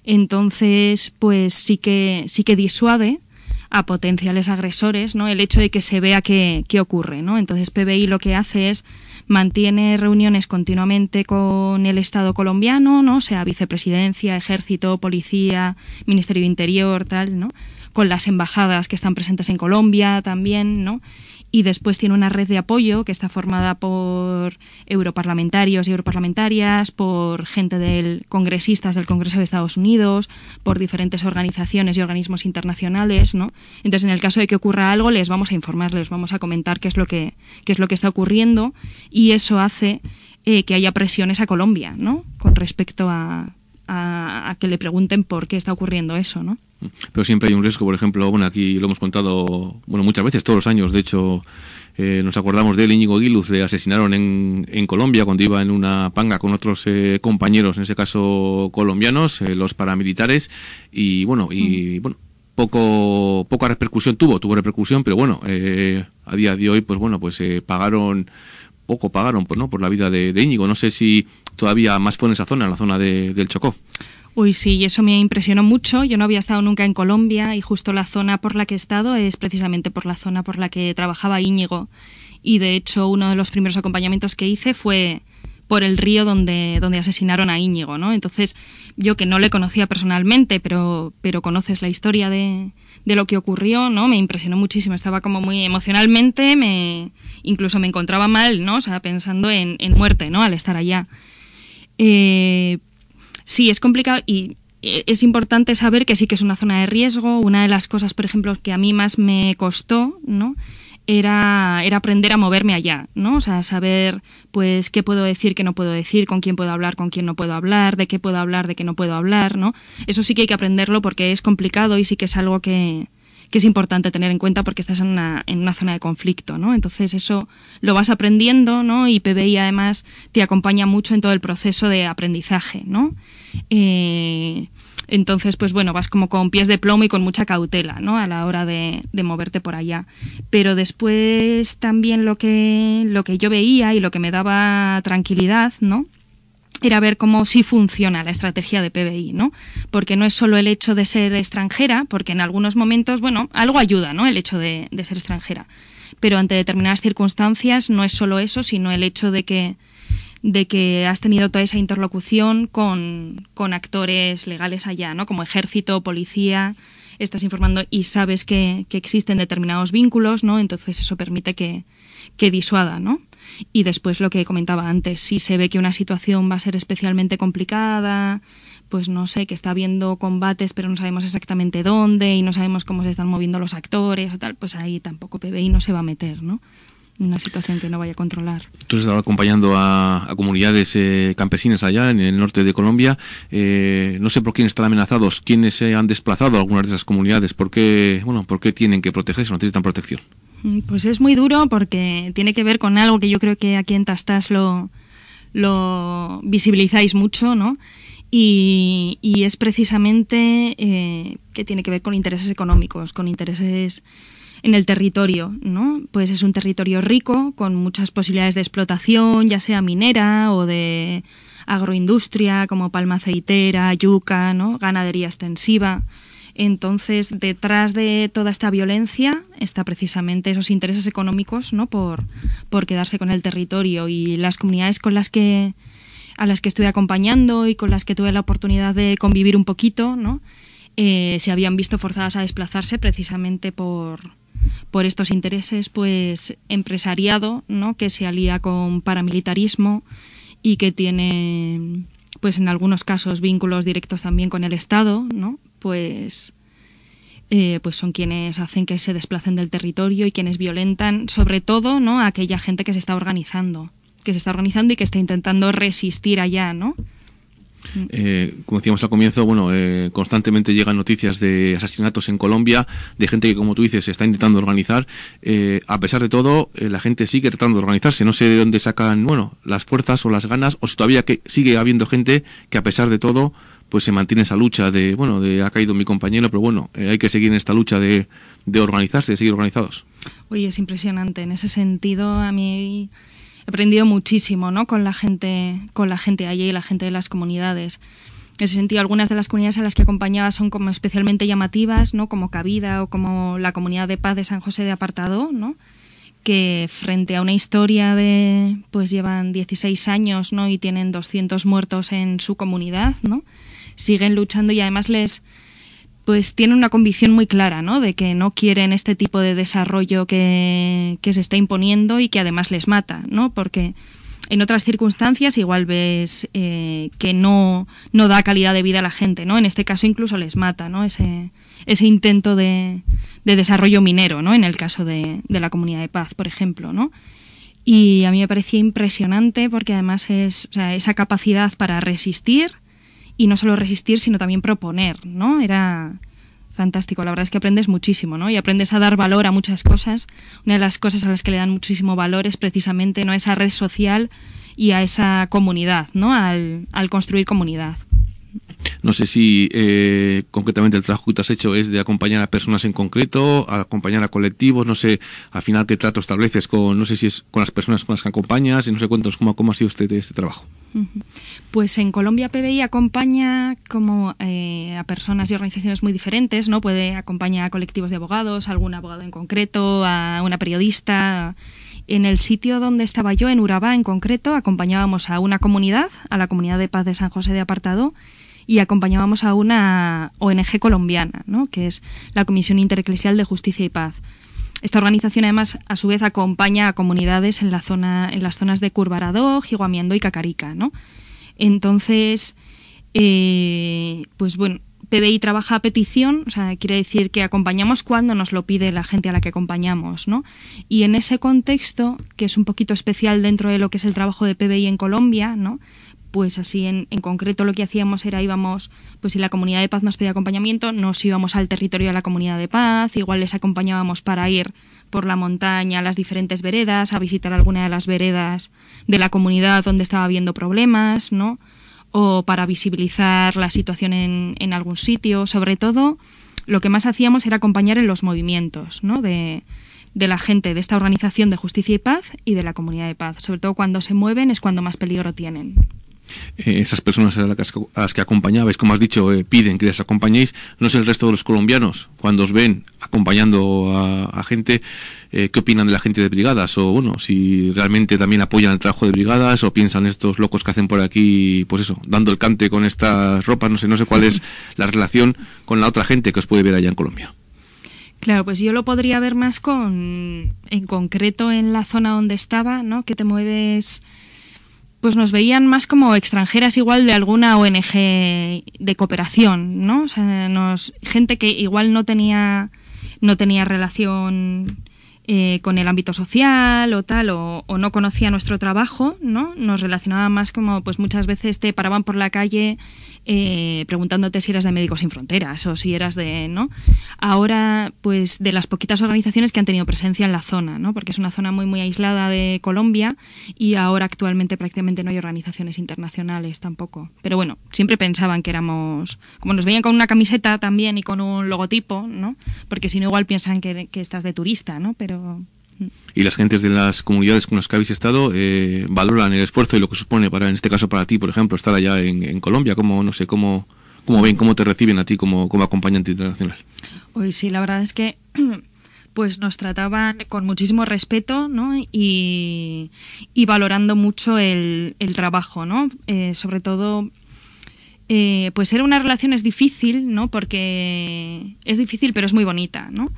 Entonces, pues sí que, sí que disuade a potenciales agresores, ¿no? El hecho de que se vea qué, qué ocurre, ¿no? Entonces P B I lo que hace es mantiene reuniones continuamente con el Estado colombiano, ¿no? O sea, vicepresidencia, ejército, policía, Ministerio de Interior, tal, ¿no? Con las embajadas que están presentes en Colombia también, ¿no? Y después tiene una red de apoyo que está formada por europarlamentarios y europarlamentarias, por gente del congresistas del Congreso de Estados Unidos, por diferentes organizaciones y organismos internacionales, ¿no? Entonces, en el caso de que ocurra algo, les vamos a informar, les vamos a comentar qué es lo que, qué es lo que está ocurriendo, y eso hace eh, que haya presiones a Colombia, ¿no? Con respecto a, a, a que le pregunten por qué está ocurriendo eso, ¿no? Pero siempre hay un riesgo, por ejemplo, bueno, aquí lo hemos contado, bueno, muchas veces, todos los años, de hecho, eh, nos acordamos de él, Íñigo Guiluz, le asesinaron en, en Colombia cuando iba en una panga con otros eh, compañeros, en ese caso colombianos, eh, los paramilitares, y bueno, y mm. bueno, poco poca repercusión tuvo, tuvo repercusión, pero bueno, eh, a día de hoy, pues bueno, pues eh, pagaron, poco pagaron, pues no, por la vida de, de Íñigo. No sé si todavía más fue en esa zona, en la zona de, del Chocó. Uy, sí, y eso me impresionó mucho. Yo no había estado nunca en Colombia y justo la zona por la que he estado es precisamente por la zona por la que trabajaba Íñigo. Y de hecho uno de los primeros acompañamientos que hice fue por el río donde, donde asesinaron a Íñigo, ¿no? Entonces, yo que no le conocía personalmente, pero, pero conoces la historia de, de lo que ocurrió, ¿no? Me impresionó muchísimo. Estaba como muy emocionalmente, me incluso me encontraba mal, ¿no? O sea, pensando en, en muerte, ¿no? Al estar allá. Eh... Sí, es complicado y es importante saber que sí que es una zona de riesgo. Una de las cosas, por ejemplo, que a mí más me costó, ¿no? Era, era aprender a moverme allá, ¿no? O sea, saber, pues, qué puedo decir, qué no puedo decir, con quién puedo hablar, con quién no puedo hablar, de qué puedo hablar, de qué no puedo hablar, ¿no? Eso sí que hay que aprenderlo porque es complicado y sí que es algo que, que es importante tener en cuenta porque estás en una, en una zona de conflicto, ¿no? Entonces eso lo vas aprendiendo, ¿no? Y P B I además te acompaña mucho en todo el proceso de aprendizaje, ¿no? Eh, entonces, pues bueno, vas como con pies de plomo y con mucha cautela, ¿no? A la hora de, de moverte por allá. Pero después también lo que, lo que yo veía y lo que me daba tranquilidad, ¿no? Era ver cómo sí funciona la estrategia de P B I, ¿no? Porque no es solo el hecho de ser extranjera, porque en algunos momentos, bueno, algo ayuda, ¿no? El hecho de, de ser extranjera. Pero ante determinadas circunstancias no es solo eso, sino el hecho de que, de que has tenido toda esa interlocución con, con actores legales allá, ¿no? Como ejército, policía, estás informando y sabes que, que existen determinados vínculos, ¿no? Entonces eso permite que, que disuada, ¿no? Y después lo que comentaba antes, si se ve que una situación va a ser especialmente complicada, pues no sé, que está habiendo combates pero no sabemos exactamente dónde y no sabemos cómo se están moviendo los actores o tal, pues ahí tampoco P B I no se va a meter, ¿no? Una situación que no vaya a controlar. Tú has estado acompañando a, a comunidades eh, campesinas allá en el norte de Colombia. Eh, no sé por quién están amenazados, quiénes se han desplazado a algunas de esas comunidades, por qué, bueno, por qué tienen que protegerse, no necesitan protección. Pues es muy duro porque tiene que ver con algo que yo creo que aquí en Tastas lo, lo visibilizáis mucho, ¿no? Y, y es precisamente eh, que tiene que ver con intereses económicos, con intereses en el territorio, ¿no? Pues es un territorio rico, con muchas posibilidades de explotación, ya sea minera o de agroindustria, como palma aceitera, yuca, ¿no? Ganadería extensiva. Entonces, detrás de toda esta violencia está precisamente esos intereses económicos, ¿no? Por, por quedarse con el territorio, y las comunidades con las que a las que estuve acompañando y con las que tuve la oportunidad de convivir un poquito, ¿no? Eh, se habían visto forzadas a desplazarse precisamente por, por estos intereses, pues empresariado, ¿no? Que se alía con paramilitarismo y que tiene, pues en algunos casos, vínculos directos también con el Estado, ¿no? Pues, eh, pues son quienes hacen que se desplacen del territorio y quienes violentan, sobre todo, ¿no? A aquella gente que se está organizando, que se está organizando y que está intentando resistir allá, ¿no? Eh, como decíamos al comienzo, bueno, eh, constantemente llegan noticias de asesinatos en Colombia, de gente que, como tú dices, se está intentando organizar. Eh, a pesar de todo, eh, la gente sigue tratando de organizarse. No sé de dónde sacan, bueno, las fuerzas o las ganas, o si todavía que sigue habiendo gente que, a pesar de todo, pues se mantiene esa lucha de, bueno, de ha caído mi compañero, pero bueno, eh, hay que seguir en esta lucha de, de organizarse, de seguir organizados. Oye, es impresionante. En ese sentido, a mí he aprendido muchísimo, ¿no? Con la gente, con la gente allí y la gente de las comunidades. En ese sentido, algunas de las comunidades a las que acompañaba son como especialmente llamativas, ¿no? Como Cabida o como la Comunidad de Paz de San José de Apartadó, ¿no? Que frente a una historia de, pues llevan dieciséis años, ¿no? Y tienen doscientos muertos en su comunidad, ¿no? Siguen luchando y además les, pues tienen una convicción muy clara, ¿no? De que no quieren este tipo de desarrollo que, que se está imponiendo y que además les mata, ¿no? Porque en otras circunstancias igual ves eh, que no, no da calidad de vida a la gente, ¿no? En este caso incluso les mata, ¿no? Ese, ese intento de, de desarrollo minero, ¿no? En el caso de, de la Comunidad de Paz, por ejemplo, ¿no? Y a mí me parecía impresionante porque además es, o sea, esa capacidad para resistir y no solo resistir, sino también proponer, ¿no? Era fantástico, la verdad es que aprendes muchísimo, ¿no? Y aprendes a dar valor a muchas cosas. Una de las cosas a las que le dan muchísimo valor es precisamente, ¿no?, a esa red social y a esa comunidad, ¿no? Al, al construir comunidad. No sé si eh, concretamente el trabajo que tú has hecho es de acompañar a personas en concreto, a acompañar a colectivos, no sé, al final qué trato estableces con, no sé si es con las personas con las que acompañas, y no sé, cuéntanos cómo, cómo ha sido este, este trabajo. Pues en Colombia P B I acompaña como eh, a personas y organizaciones muy diferentes, ¿no? Puede acompañar a colectivos de abogados, a algún abogado en concreto, a una periodista. En el sitio donde estaba yo, en Urabá en concreto, acompañábamos a una comunidad, a la Comunidad de Paz de San José de Apartadó, y acompañábamos a una O N G colombiana, ¿no?, que es la Comisión Intereclesial de Justicia y Paz. Esta organización además a su vez acompaña a comunidades en la zona, en las zonas de Curvaradó, Jiguamiendo y Cacarica, ¿no? Entonces, eh, pues bueno, P B I trabaja a petición, o sea, quiere decir que acompañamos cuando nos lo pide la gente a la que acompañamos, ¿no? Y en ese contexto, que es un poquito especial dentro de lo que es el trabajo de P B I en Colombia, ¿no?, pues así en, en concreto lo que hacíamos era íbamos, pues si la Comunidad de Paz nos pedía acompañamiento, nos íbamos al territorio de la Comunidad de Paz, igual les acompañábamos para ir por la montaña a las diferentes veredas, a visitar alguna de las veredas de la comunidad donde estaba habiendo problemas, ¿no?, o para visibilizar la situación en, en algún sitio. Sobre todo, lo que más hacíamos era acompañar en los movimientos, ¿no?, de, de la gente de esta organización de Justicia y Paz y de la Comunidad de Paz. Sobre todo cuando se mueven es cuando más peligro tienen. Eh, esas personas a las, que, a las que acompañabais, como has dicho, eh, piden que les acompañéis, no es el resto de los colombianos, cuando os ven acompañando a, a gente, eh, ¿qué opinan de la gente de brigadas? O bueno, si realmente también apoyan el trabajo de brigadas, o piensan estos locos que hacen por aquí, pues eso, dando el cante con estas ropas, no sé, no sé cuál es la relación con la otra gente que os puede ver allá en Colombia. Claro, pues yo lo podría ver más con, en concreto en la zona donde estaba, ¿no?, que te mueves. Pues nos veían más como extranjeras igual de alguna O N G de cooperación, ¿no? O sea, nos, gente que igual no tenía, no tenía relación eh, con el ámbito social o tal, o, o no conocía nuestro trabajo, ¿no? Nos relacionaban más como, pues muchas veces te paraban por la calle eh, preguntándote si eras de Médicos Sin Fronteras o si eras de, ¿no? Ahora, pues de las poquitas organizaciones que han tenido presencia en la zona, ¿no? Porque es una zona muy, muy aislada de Colombia y ahora actualmente prácticamente no hay organizaciones internacionales tampoco. Pero bueno, siempre pensaban que éramos, como nos veían con una camiseta también y con un logotipo, ¿no? Porque si no igual piensan que, que estás de turista, ¿no? Pero y las gentes de las comunidades con las que habéis estado eh, valoran el esfuerzo y lo que supone para, en este caso para ti, por ejemplo, estar allá en, en Colombia. ¿Cómo, no sé, cómo, cómo ven, cómo te reciben a ti como, como acompañante internacional? Hoy sí, la verdad es que pues nos trataban con muchísimo respeto, ¿no? y, y valorando mucho el, el trabajo, ¿no? Eh, sobre todo, eh, pues era una relación es difícil, ¿no? Porque es difícil, pero es muy bonita, ¿no?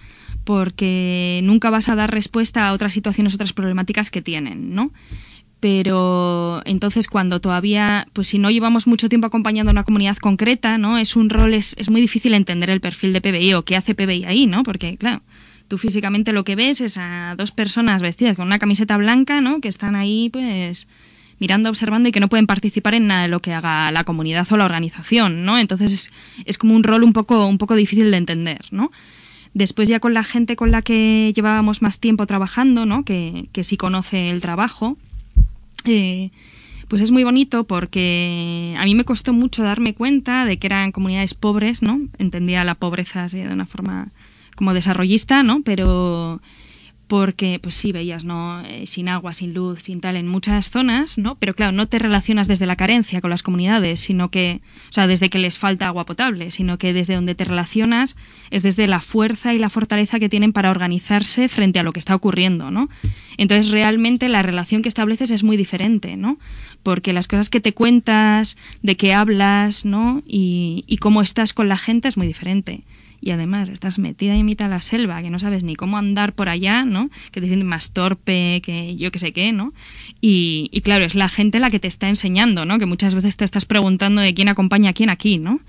Porque nunca vas a dar respuesta a otras situaciones, otras problemáticas que tienen, ¿no? Pero entonces cuando todavía, pues si no llevamos mucho tiempo acompañando a una comunidad concreta, ¿no? Es un rol, es, es muy difícil entender el perfil de P B I o qué hace P B I ahí, ¿no? Porque, claro, tú físicamente lo que ves es a dos personas vestidas con una camiseta blanca, ¿no? Que están ahí, pues, mirando, observando y que no pueden participar en nada de lo que haga la comunidad o la organización, ¿no? Entonces es, es como un rol un poco, un poco difícil de entender, ¿no? Después ya con la gente con la que llevábamos más tiempo trabajando, ¿no? que, que sí conoce el trabajo, eh, pues es muy bonito porque a mí me costó mucho darme cuenta de que eran comunidades pobres, ¿no? Entendía la pobreza así, de una forma como desarrollista, ¿no? Pero, porque, pues sí, veías, ¿no? Eh, sin agua, sin luz, sin tal, en muchas zonas, ¿no? Pero claro, no te relacionas desde la carencia con las comunidades, sino que, o sea, desde que les falta agua potable, sino que desde donde te relacionas es desde la fuerza y la fortaleza que tienen para organizarse frente a lo que está ocurriendo, ¿no? Entonces, realmente la relación que estableces es muy diferente, ¿no? Porque las cosas que te cuentas, de qué hablas, ¿no? Y, y cómo estás con la gente es muy diferente. Y además estás metida en mitad de la selva, que no sabes ni cómo andar por allá, ¿no? Que te sientes más torpe que yo que sé qué, ¿no? Y, y claro, es la gente la que te está enseñando, ¿no? Que muchas veces te estás preguntando de quién acompaña a quién aquí, ¿no?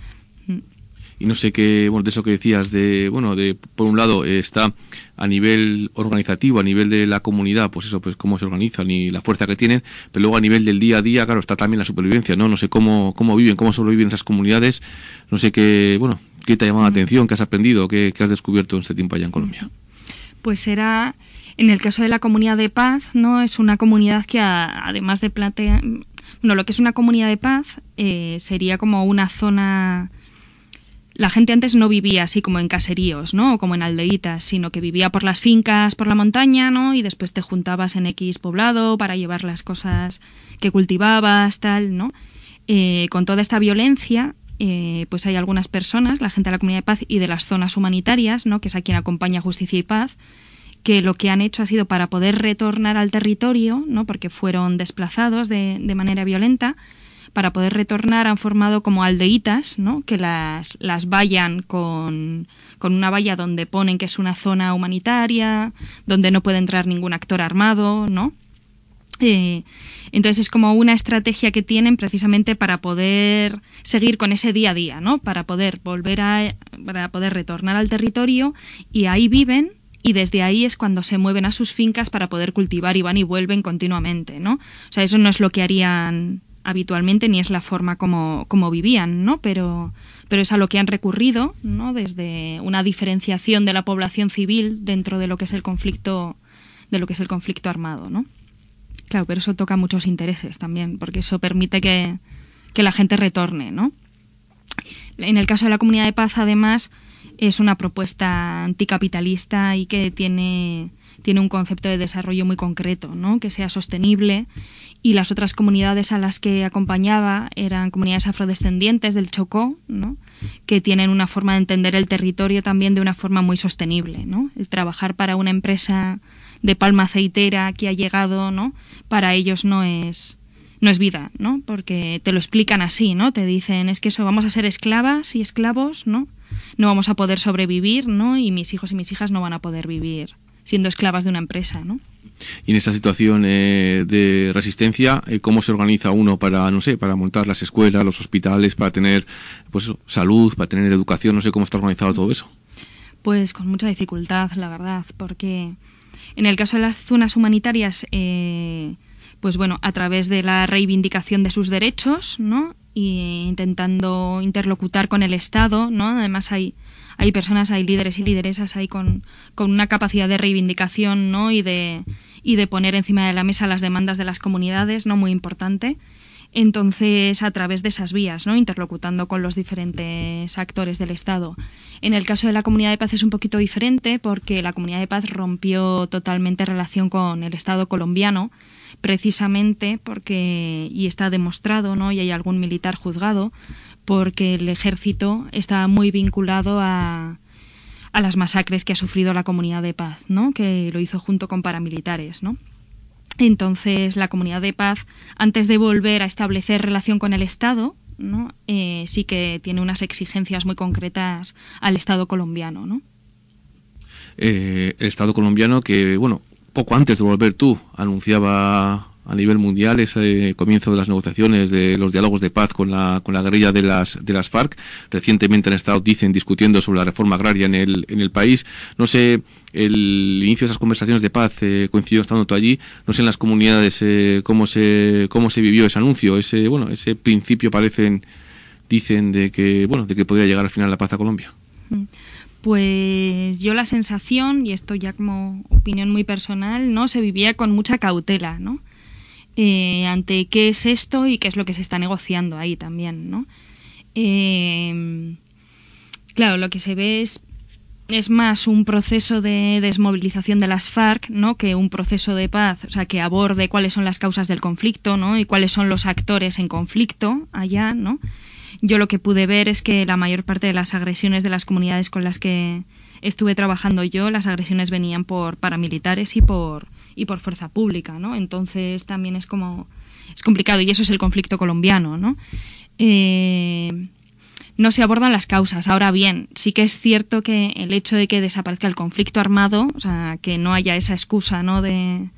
Y no sé qué, bueno, de eso que decías, de, bueno, de, por un lado, eh, está a nivel organizativo, a nivel de la comunidad, pues eso, pues cómo se organizan y la fuerza que tienen, pero luego a nivel del día a día, claro, está también la supervivencia, ¿no? No sé cómo, cómo viven, cómo sobreviven esas comunidades, no sé qué, bueno, qué te ha llamado la atención, qué has aprendido, qué, qué has descubierto en este tiempo allá en Colombia. Pues era, en el caso de la comunidad de paz, ¿no? Es una comunidad que a, además de plantear, bueno, lo que es una comunidad de paz eh, sería como una zona. La gente antes no vivía así como en caseríos, ¿no? O como en aldeitas, sino que vivía por las fincas, por la montaña, ¿no? Y después te juntabas en X poblado para llevar las cosas que cultivabas, tal, ¿no? Eh, con toda esta violencia, eh, pues hay algunas personas, la gente de la comunidad de paz y de las zonas humanitarias, ¿no? Que es a quien acompaña Justicia y Paz, que lo que han hecho ha sido para poder retornar al territorio, ¿no? Porque fueron desplazados de, de manera violenta. Para poder retornar han formado como aldeitas, ¿no? Que las, las vallan con, con una valla donde ponen que es una zona humanitaria, donde no puede entrar ningún actor armado, ¿no? Eh, entonces es como una estrategia que tienen precisamente para poder seguir con ese día a día, ¿no? Para poder volver a, para poder retornar al territorio, y ahí viven. Y desde ahí es cuando se mueven a sus fincas para poder cultivar, y van y vuelven continuamente, ¿no? O sea, eso no es lo que harían habitualmente, ni es la forma como, como vivían, ¿no? Pero, pero es a lo que han recurrido, ¿no? Desde una diferenciación de la población civil dentro de lo que es el conflicto, de lo que es el conflicto armado, ¿no? Claro, pero eso toca muchos intereses también, porque eso permite que, que la gente retorne, ¿no? En el caso de la comunidad de paz, además, es una propuesta anticapitalista y que tiene, tiene un concepto de desarrollo muy concreto, ¿no? Que sea sostenible. Y las otras comunidades a las que acompañaba eran comunidades afrodescendientes del Chocó, ¿no? Que tienen una forma de entender el territorio también de una forma muy sostenible, ¿no? El trabajar para una empresa de palma aceitera que ha llegado, ¿no? Para ellos no es, no es vida, ¿no? Porque te lo explican así, ¿no? Te dicen, es que eso, vamos a ser esclavas y esclavos, ¿no? No vamos a poder sobrevivir, ¿no? Y mis hijos y mis hijas no van a poder vivir siendo esclavas de una empresa, ¿no? Y en esa situación eh, de resistencia, eh, ¿cómo se organiza uno para, no sé, para montar las escuelas, los hospitales, para tener, pues eso, salud, para tener educación? No sé cómo está organizado todo eso. Pues con mucha dificultad, la verdad, porque en el caso de las zonas humanitarias, eh, pues bueno, a través de la reivindicación de sus derechos, ¿no? Y intentando interlocutar con el Estado, ¿no? Además hay hay personas, hay líderes y lideresas ahí con, con una capacidad de reivindicación, ¿no? y de y de poner encima de la mesa las demandas de las comunidades, ¿no? Muy importante. Entonces, a través de esas vías, ¿no? Interlocutando con los diferentes actores del Estado. En el caso de la Comunidad de Paz es un poquito diferente, porque la Comunidad de Paz rompió totalmente relación con el Estado colombiano, precisamente porque, y está demostrado, ¿no? Y hay algún militar juzgado, porque el ejército está muy vinculado a, a las masacres que ha sufrido la Comunidad de Paz, ¿no? Que lo hizo junto con paramilitares, ¿no? Entonces, la Comunidad de Paz, antes de volver a establecer relación con el Estado, ¿no? Eh, sí que tiene unas exigencias muy concretas al Estado colombiano, ¿no? Eh, el Estado colombiano que, bueno, poco antes de volver tú, anunciaba a nivel mundial ese comienzo de las negociaciones, de los diálogos de paz con la con la guerrilla de las de las FARC. Recientemente han estado, dicen, discutiendo sobre la reforma agraria en el en el país. No sé, el inicio de esas conversaciones de paz eh, coincidió estando tú allí. No sé en las comunidades eh, cómo se cómo se vivió ese anuncio, ese bueno ese principio, parecen, dicen, de que bueno de que podría llegar al final la paz a Colombia. Pues yo la sensación, y esto ya como opinión muy personal, no se vivía con mucha cautela, ¿no? Eh, ante qué es esto y qué es lo que se está negociando ahí también, ¿no? Eh, claro, lo que se ve es es más un proceso de desmovilización de las FARC, ¿no? Que un proceso de paz, o sea, que aborde cuáles son las causas del conflicto, ¿no? Y cuáles son los actores en conflicto allá, ¿no? Yo lo que pude ver es que la mayor parte de las agresiones de las comunidades con las que estuve trabajando yo, las agresiones venían por paramilitares y por y por fuerza pública, ¿no? Entonces también es como es complicado, y eso es el conflicto colombiano, ¿no? Eh, no se abordan las causas. Ahora bien, sí que es cierto que el hecho de que desaparezca el conflicto armado, o sea, que no haya esa excusa, ¿no? de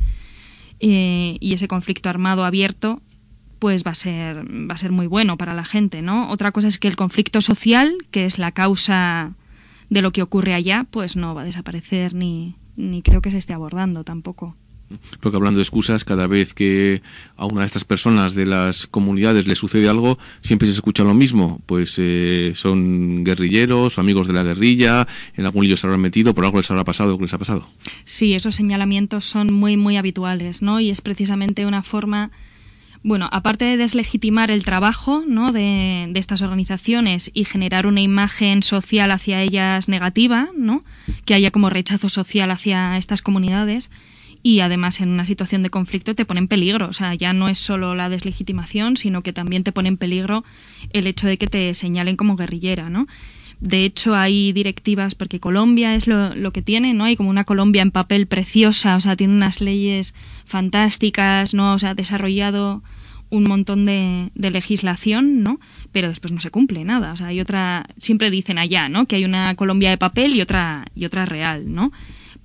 eh, y ese conflicto armado abierto, pues va a ser va a ser muy bueno para la gente, ¿no? Otra cosa es que el conflicto social, que es la causa de lo que ocurre allá, pues no va a desaparecer ni ni creo que se esté abordando tampoco. Porque hablando de excusas, cada vez que a una de estas personas de las comunidades le sucede algo, siempre se escucha lo mismo. Pues eh, son guerrilleros o amigos de la guerrilla, en algún lío se habrán metido, por algo les habrá pasado o que les ha pasado. Sí, esos señalamientos son muy, muy habituales, ¿no? Y es precisamente una forma, bueno, aparte de deslegitimar el trabajo, ¿no? de, de estas organizaciones y generar una imagen social hacia ellas negativa, ¿no? Que haya como rechazo social hacia estas comunidades. Y además en una situación de conflicto te pone en peligro, o sea, ya no es solo la deslegitimación, sino que también te pone en peligro el hecho de que te señalen como guerrillera, ¿no? De hecho hay directivas, porque Colombia es lo, lo que tiene, ¿no? Hay como una Colombia en papel preciosa, o sea, tiene unas leyes fantásticas, ¿no? O sea, ha desarrollado un montón de, de legislación, ¿no? Pero después no se cumple nada, o sea, hay otra, siempre dicen allá, ¿no? Que hay una Colombia de papel y otra, y otra real, ¿no?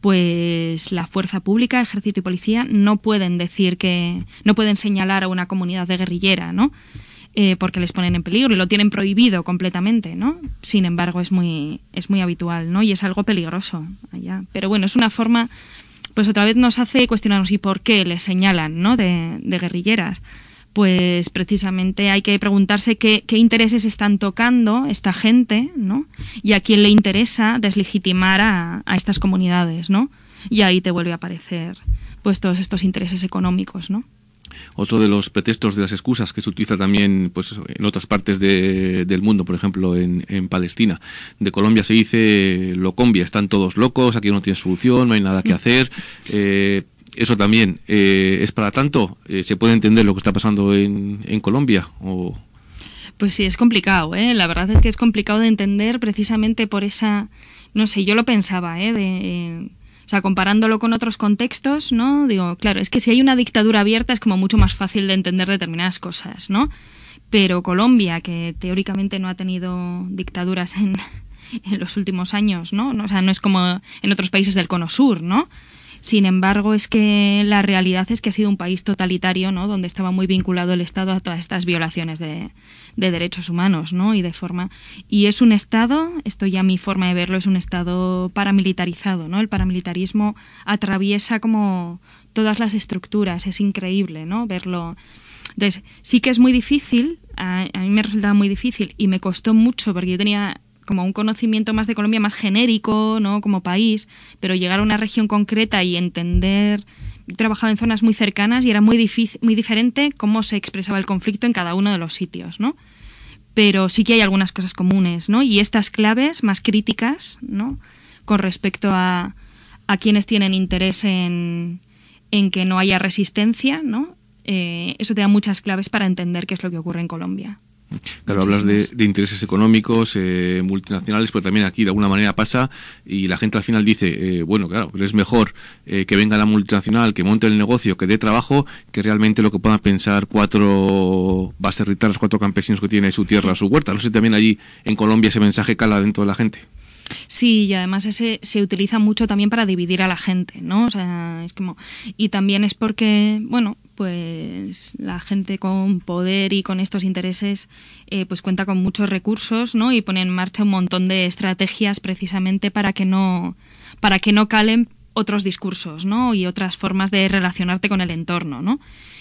Pues la fuerza pública, ejército y policía no pueden decir que, no pueden señalar a una comunidad de guerrillera, ¿no? Eh, porque les ponen en peligro y lo tienen prohibido completamente, ¿no? Sin embargo, es muy, es muy habitual, ¿no? Y es algo peligroso allá. Pero bueno, es una forma, pues otra vez nos hace cuestionarnos ¿y por qué les señalan, ¿no? de, de guerrilleras? Pues precisamente hay que preguntarse qué, qué intereses están tocando esta gente, ¿no? Y a quién le interesa deslegitimar a, a estas comunidades, ¿no? Y ahí te vuelve a aparecer pues todos estos intereses económicos, ¿no? Otro de los pretextos de las excusas que se utiliza también pues en otras partes de, del mundo, por ejemplo en, en Palestina. De Colombia se dice locombia, están todos locos, aquí no tiene solución, no hay nada que hacer. Eh, Eso también, eh, ¿es para tanto? Eh, ¿Se puede entender lo que está pasando en, en Colombia? O... Pues sí, es complicado, ¿eh? La verdad es que es complicado de entender precisamente por esa... No sé, yo lo pensaba, ¿eh? De, eh o sea, comparándolo con otros contextos, ¿no? Digo, claro, es que si hay una dictadura abierta es como mucho más fácil de entender determinadas cosas, ¿no? Pero Colombia, que teóricamente no ha tenido dictaduras en, en los últimos años, ¿no? O sea, no es como en otros países del Cono Sur, ¿no? Sin embargo, es que la realidad es que ha sido un país totalitario, ¿no? Donde estaba muy vinculado el Estado a todas estas violaciones de, de derechos humanos, ¿no? Y de forma y es un Estado, esto ya mi forma de verlo, es un Estado paramilitarizado, ¿no? El paramilitarismo atraviesa como todas las estructuras, es increíble, ¿no? Verlo. Entonces, sí que es muy difícil, a, a mí me resultaba muy difícil y me costó mucho porque yo tenía como un conocimiento más de Colombia más genérico, ¿no? Como país, pero llegar a una región concreta y entender, he trabajado en zonas muy cercanas y era muy difícil, muy diferente cómo se expresaba el conflicto en cada uno de los sitios, ¿no? Pero sí que hay algunas cosas comunes, ¿no? Y estas claves más críticas, ¿no? Con respecto a, a quienes tienen interés en, en que no haya resistencia, ¿no? Eh, eso te da muchas claves para entender qué es lo que ocurre en Colombia. Claro, hablas de, de intereses económicos, eh, multinacionales, pero también aquí de alguna manera pasa y la gente al final dice, eh, bueno, claro, pero es mejor eh, que venga la multinacional, que monte el negocio, que dé trabajo, que realmente lo que puedan pensar cuatro baserritarras, cuatro campesinos que tienen su tierra, su huerta. No sé, también allí en Colombia ese mensaje cala dentro de la gente. Sí, y además ese se utiliza mucho también para dividir a la gente, ¿no? O sea, es como y también es porque, bueno, pues la gente con poder y con estos intereses eh, pues cuenta con muchos recursos, ¿no? Y pone en marcha un montón de estrategias precisamente para que no para que no calen otros discursos, ¿no? Y otras formas de relacionarte con el entorno, ¿no?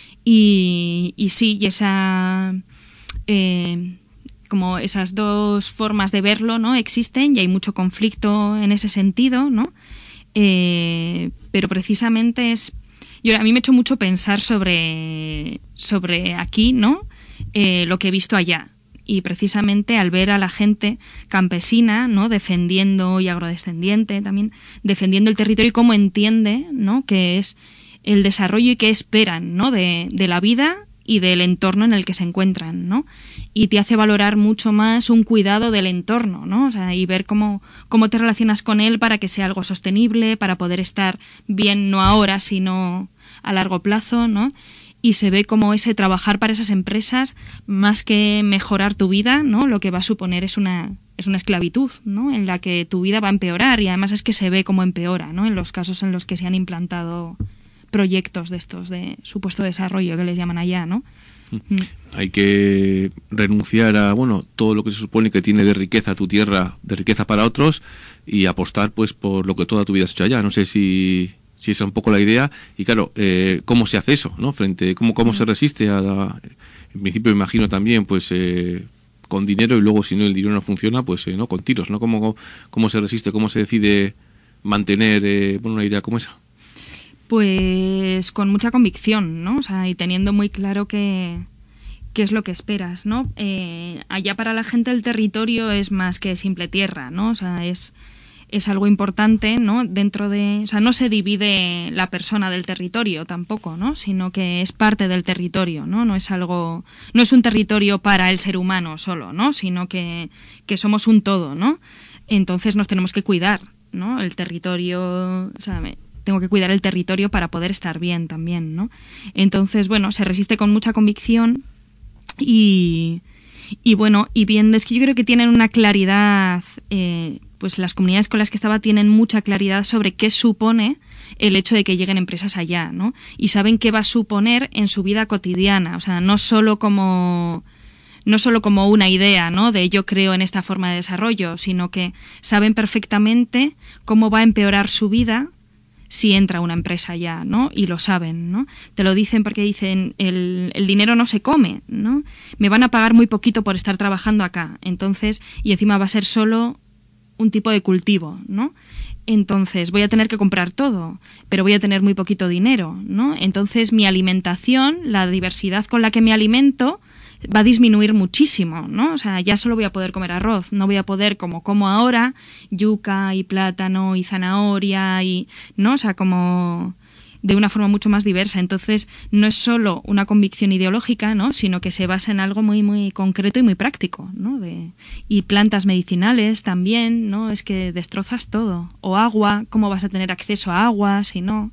Y, y sí, y esa eh, como esas dos formas de verlo, ¿no? Existen y hay mucho conflicto en ese sentido, ¿no? Eh, pero precisamente es yo a mí me ha hecho mucho pensar sobre sobre aquí, ¿no? Eh, lo que he visto allá, Y precisamente al ver a la gente campesina, ¿no? Defendiendo, y agrodescendiente también, defendiendo el territorio y cómo entiende, ¿no? Que es el desarrollo y qué esperan, ¿no? de, de la vida y del entorno en el que se encuentran, ¿no? Y te hace valorar mucho más un cuidado del entorno, ¿no? O sea, y ver cómo, cómo te relacionas con él para que sea algo sostenible, para poder estar bien no ahora, sino a largo plazo, ¿no? Y se ve como ese trabajar para esas empresas, más que mejorar tu vida, ¿no? Lo que va a suponer es una, es una esclavitud, ¿no? En la que tu vida va a empeorar, y además es que se ve cómo empeora, ¿no? En los casos en los que se han implantado proyectos de estos de supuesto desarrollo que les llaman allá, ¿no? Mm. Hay que renunciar a, bueno, todo lo que se supone que tiene de riqueza tu tierra, de riqueza para otros, y apostar pues por lo que toda tu vida has hecho allá. No sé si, si esa es un poco la idea. Y claro, eh, ¿cómo se hace eso, no? Frente, ¿cómo, cómo se resiste a la, en principio me imagino también, pues eh, con dinero, y luego si no el dinero no funciona, pues eh, no, con tiros, ¿no? ¿Cómo, cómo se resiste, cómo se decide mantener eh, bueno, una idea como esa? Pues con mucha convicción, ¿no? O sea, y teniendo muy claro qué, qué es lo que esperas, ¿no? Eh, allá para la gente el territorio es más que simple tierra, ¿no? O sea, es, es algo importante, ¿no? Dentro de... O sea, no se divide la persona del territorio tampoco, ¿no? Sino que es parte del territorio, ¿no? No es algo... No es un territorio para el ser humano solo, ¿no? Sino que, que somos un todo, ¿no? Entonces nos tenemos que cuidar, ¿no? El territorio... O sea, me, tengo que cuidar el territorio para poder estar bien también, ¿no? Entonces, bueno, se resiste con mucha convicción y, y bueno, y viendo, es que yo creo que tienen una claridad, eh, pues las comunidades con las que estaba tienen mucha claridad sobre qué supone el hecho de que lleguen empresas allá, ¿no? Y saben qué va a suponer en su vida cotidiana, o sea, no solo como... no solo como una idea, ¿no? De yo creo en esta forma de desarrollo, sino que saben perfectamente cómo va a empeorar su vida si entra una empresa ya, ¿no? Y lo saben, ¿no? Te lo dicen porque dicen, el, el dinero no se come, ¿no? Me van a pagar muy poquito por estar trabajando acá, entonces, y encima va a ser solo un tipo de cultivo, ¿no? Entonces voy a tener que comprar todo, pero voy a tener muy poquito dinero, ¿no? Entonces mi alimentación, la diversidad con la que me alimento, va a disminuir muchísimo, ¿no? O sea, ya solo voy a poder comer arroz, no voy a poder, como como ahora, yuca y plátano y zanahoria y, ¿no? O sea, como de una forma mucho más diversa. Entonces, no es solo una convicción ideológica, ¿no? Sino que se basa en algo muy, muy concreto y muy práctico, ¿no? De, y plantas medicinales también, ¿no? Es que destrozas todo. O agua, ¿cómo vas a tener acceso a agua si no?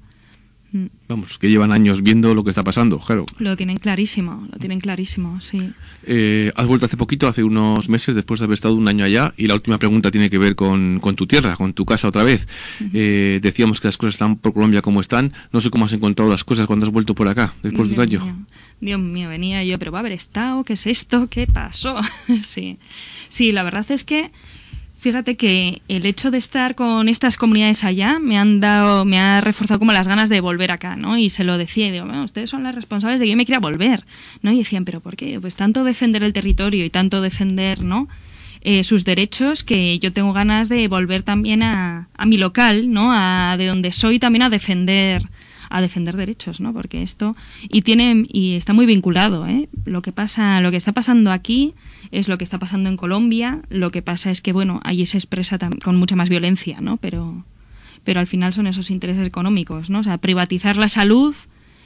Vamos, que llevan años viendo lo que está pasando, claro. Lo tienen clarísimo, lo tienen clarísimo, sí. Eh, has vuelto hace poquito, hace unos meses, después de haber estado un año allá, y la última pregunta tiene que ver con, con tu tierra, con tu casa otra vez. Uh-huh. Eh, decíamos que las cosas están por Colombia como están. No sé cómo has encontrado las cosas cuando has vuelto por acá, después Dios de un año. Mío. Dios mío, venía yo, pero va a haber estado, ¿qué es esto? ¿Qué pasó? sí. sí, la verdad es que fíjate que el hecho de estar con estas comunidades allá me han dado, me ha reforzado como las ganas de volver acá, ¿no? Y se lo decía, y digo, bueno, ustedes son las responsables de que yo me quiera volver, ¿no? Y decían, ¿pero por qué? Pues tanto defender el territorio y tanto defender, ¿no? Eh, sus derechos, que yo tengo ganas de volver también a, a mi local, ¿no? A de donde soy también a defender a defender derechos, ¿no? Porque esto y tiene y está muy vinculado, ¿eh? Lo que pasa, lo que está pasando aquí es lo que está pasando en Colombia. Lo que pasa es que, bueno, allí se expresa con mucha más violencia, ¿no? Pero pero al final son esos intereses económicos, ¿no? O sea, privatizar la salud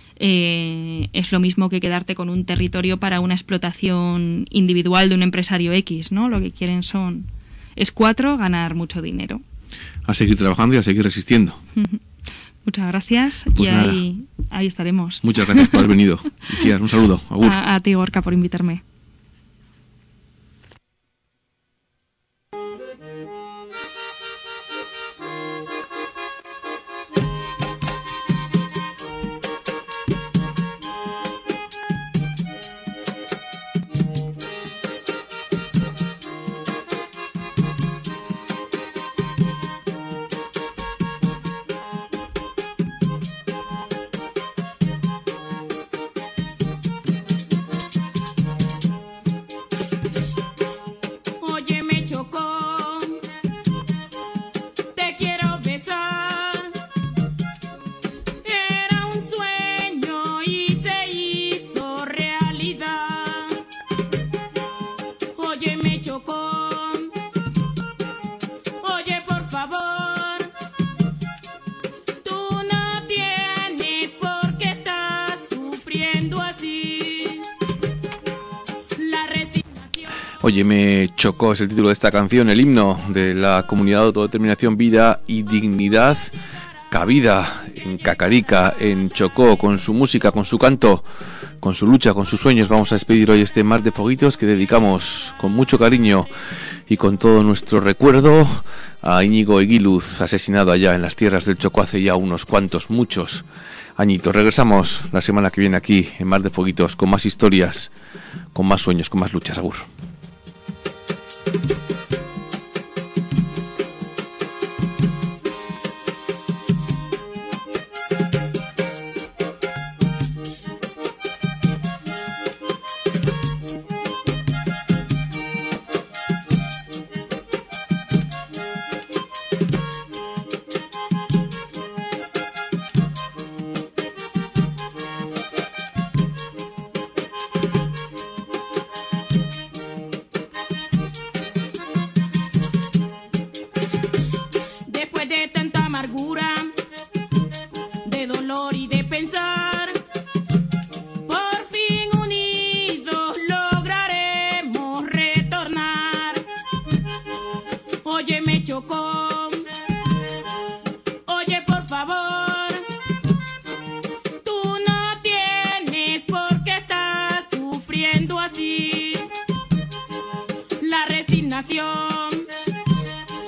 eh, es lo mismo que quedarte con un territorio para una explotación individual de un empresario X, ¿no? Lo que quieren son es cuatro, ganar mucho dinero. A seguir trabajando y a seguir resistiendo. Muchas gracias pues y ahí, ahí estaremos. Muchas gracias por haber venido. Itziar, un saludo. Agur. A, a ti, Gorka, por invitarme. Oye, me chocó, es el título de esta canción, el himno de la comunidad de autodeterminación, vida y dignidad, cabida en Cacarica, en Chocó, con su música, con su canto, con su lucha, con sus sueños. Vamos a despedir hoy este Mar de Foguitos que dedicamos con mucho cariño y con todo nuestro recuerdo a Íñigo Eguiluz, asesinado allá en las tierras del Chocó hace ya unos cuantos, muchos añitos. Regresamos la semana que viene aquí en Mar de Foguitos con más historias, con más sueños, con más luchas. Agur.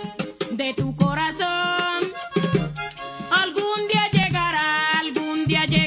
De tu corazón, algún día llegará, algún día llegará.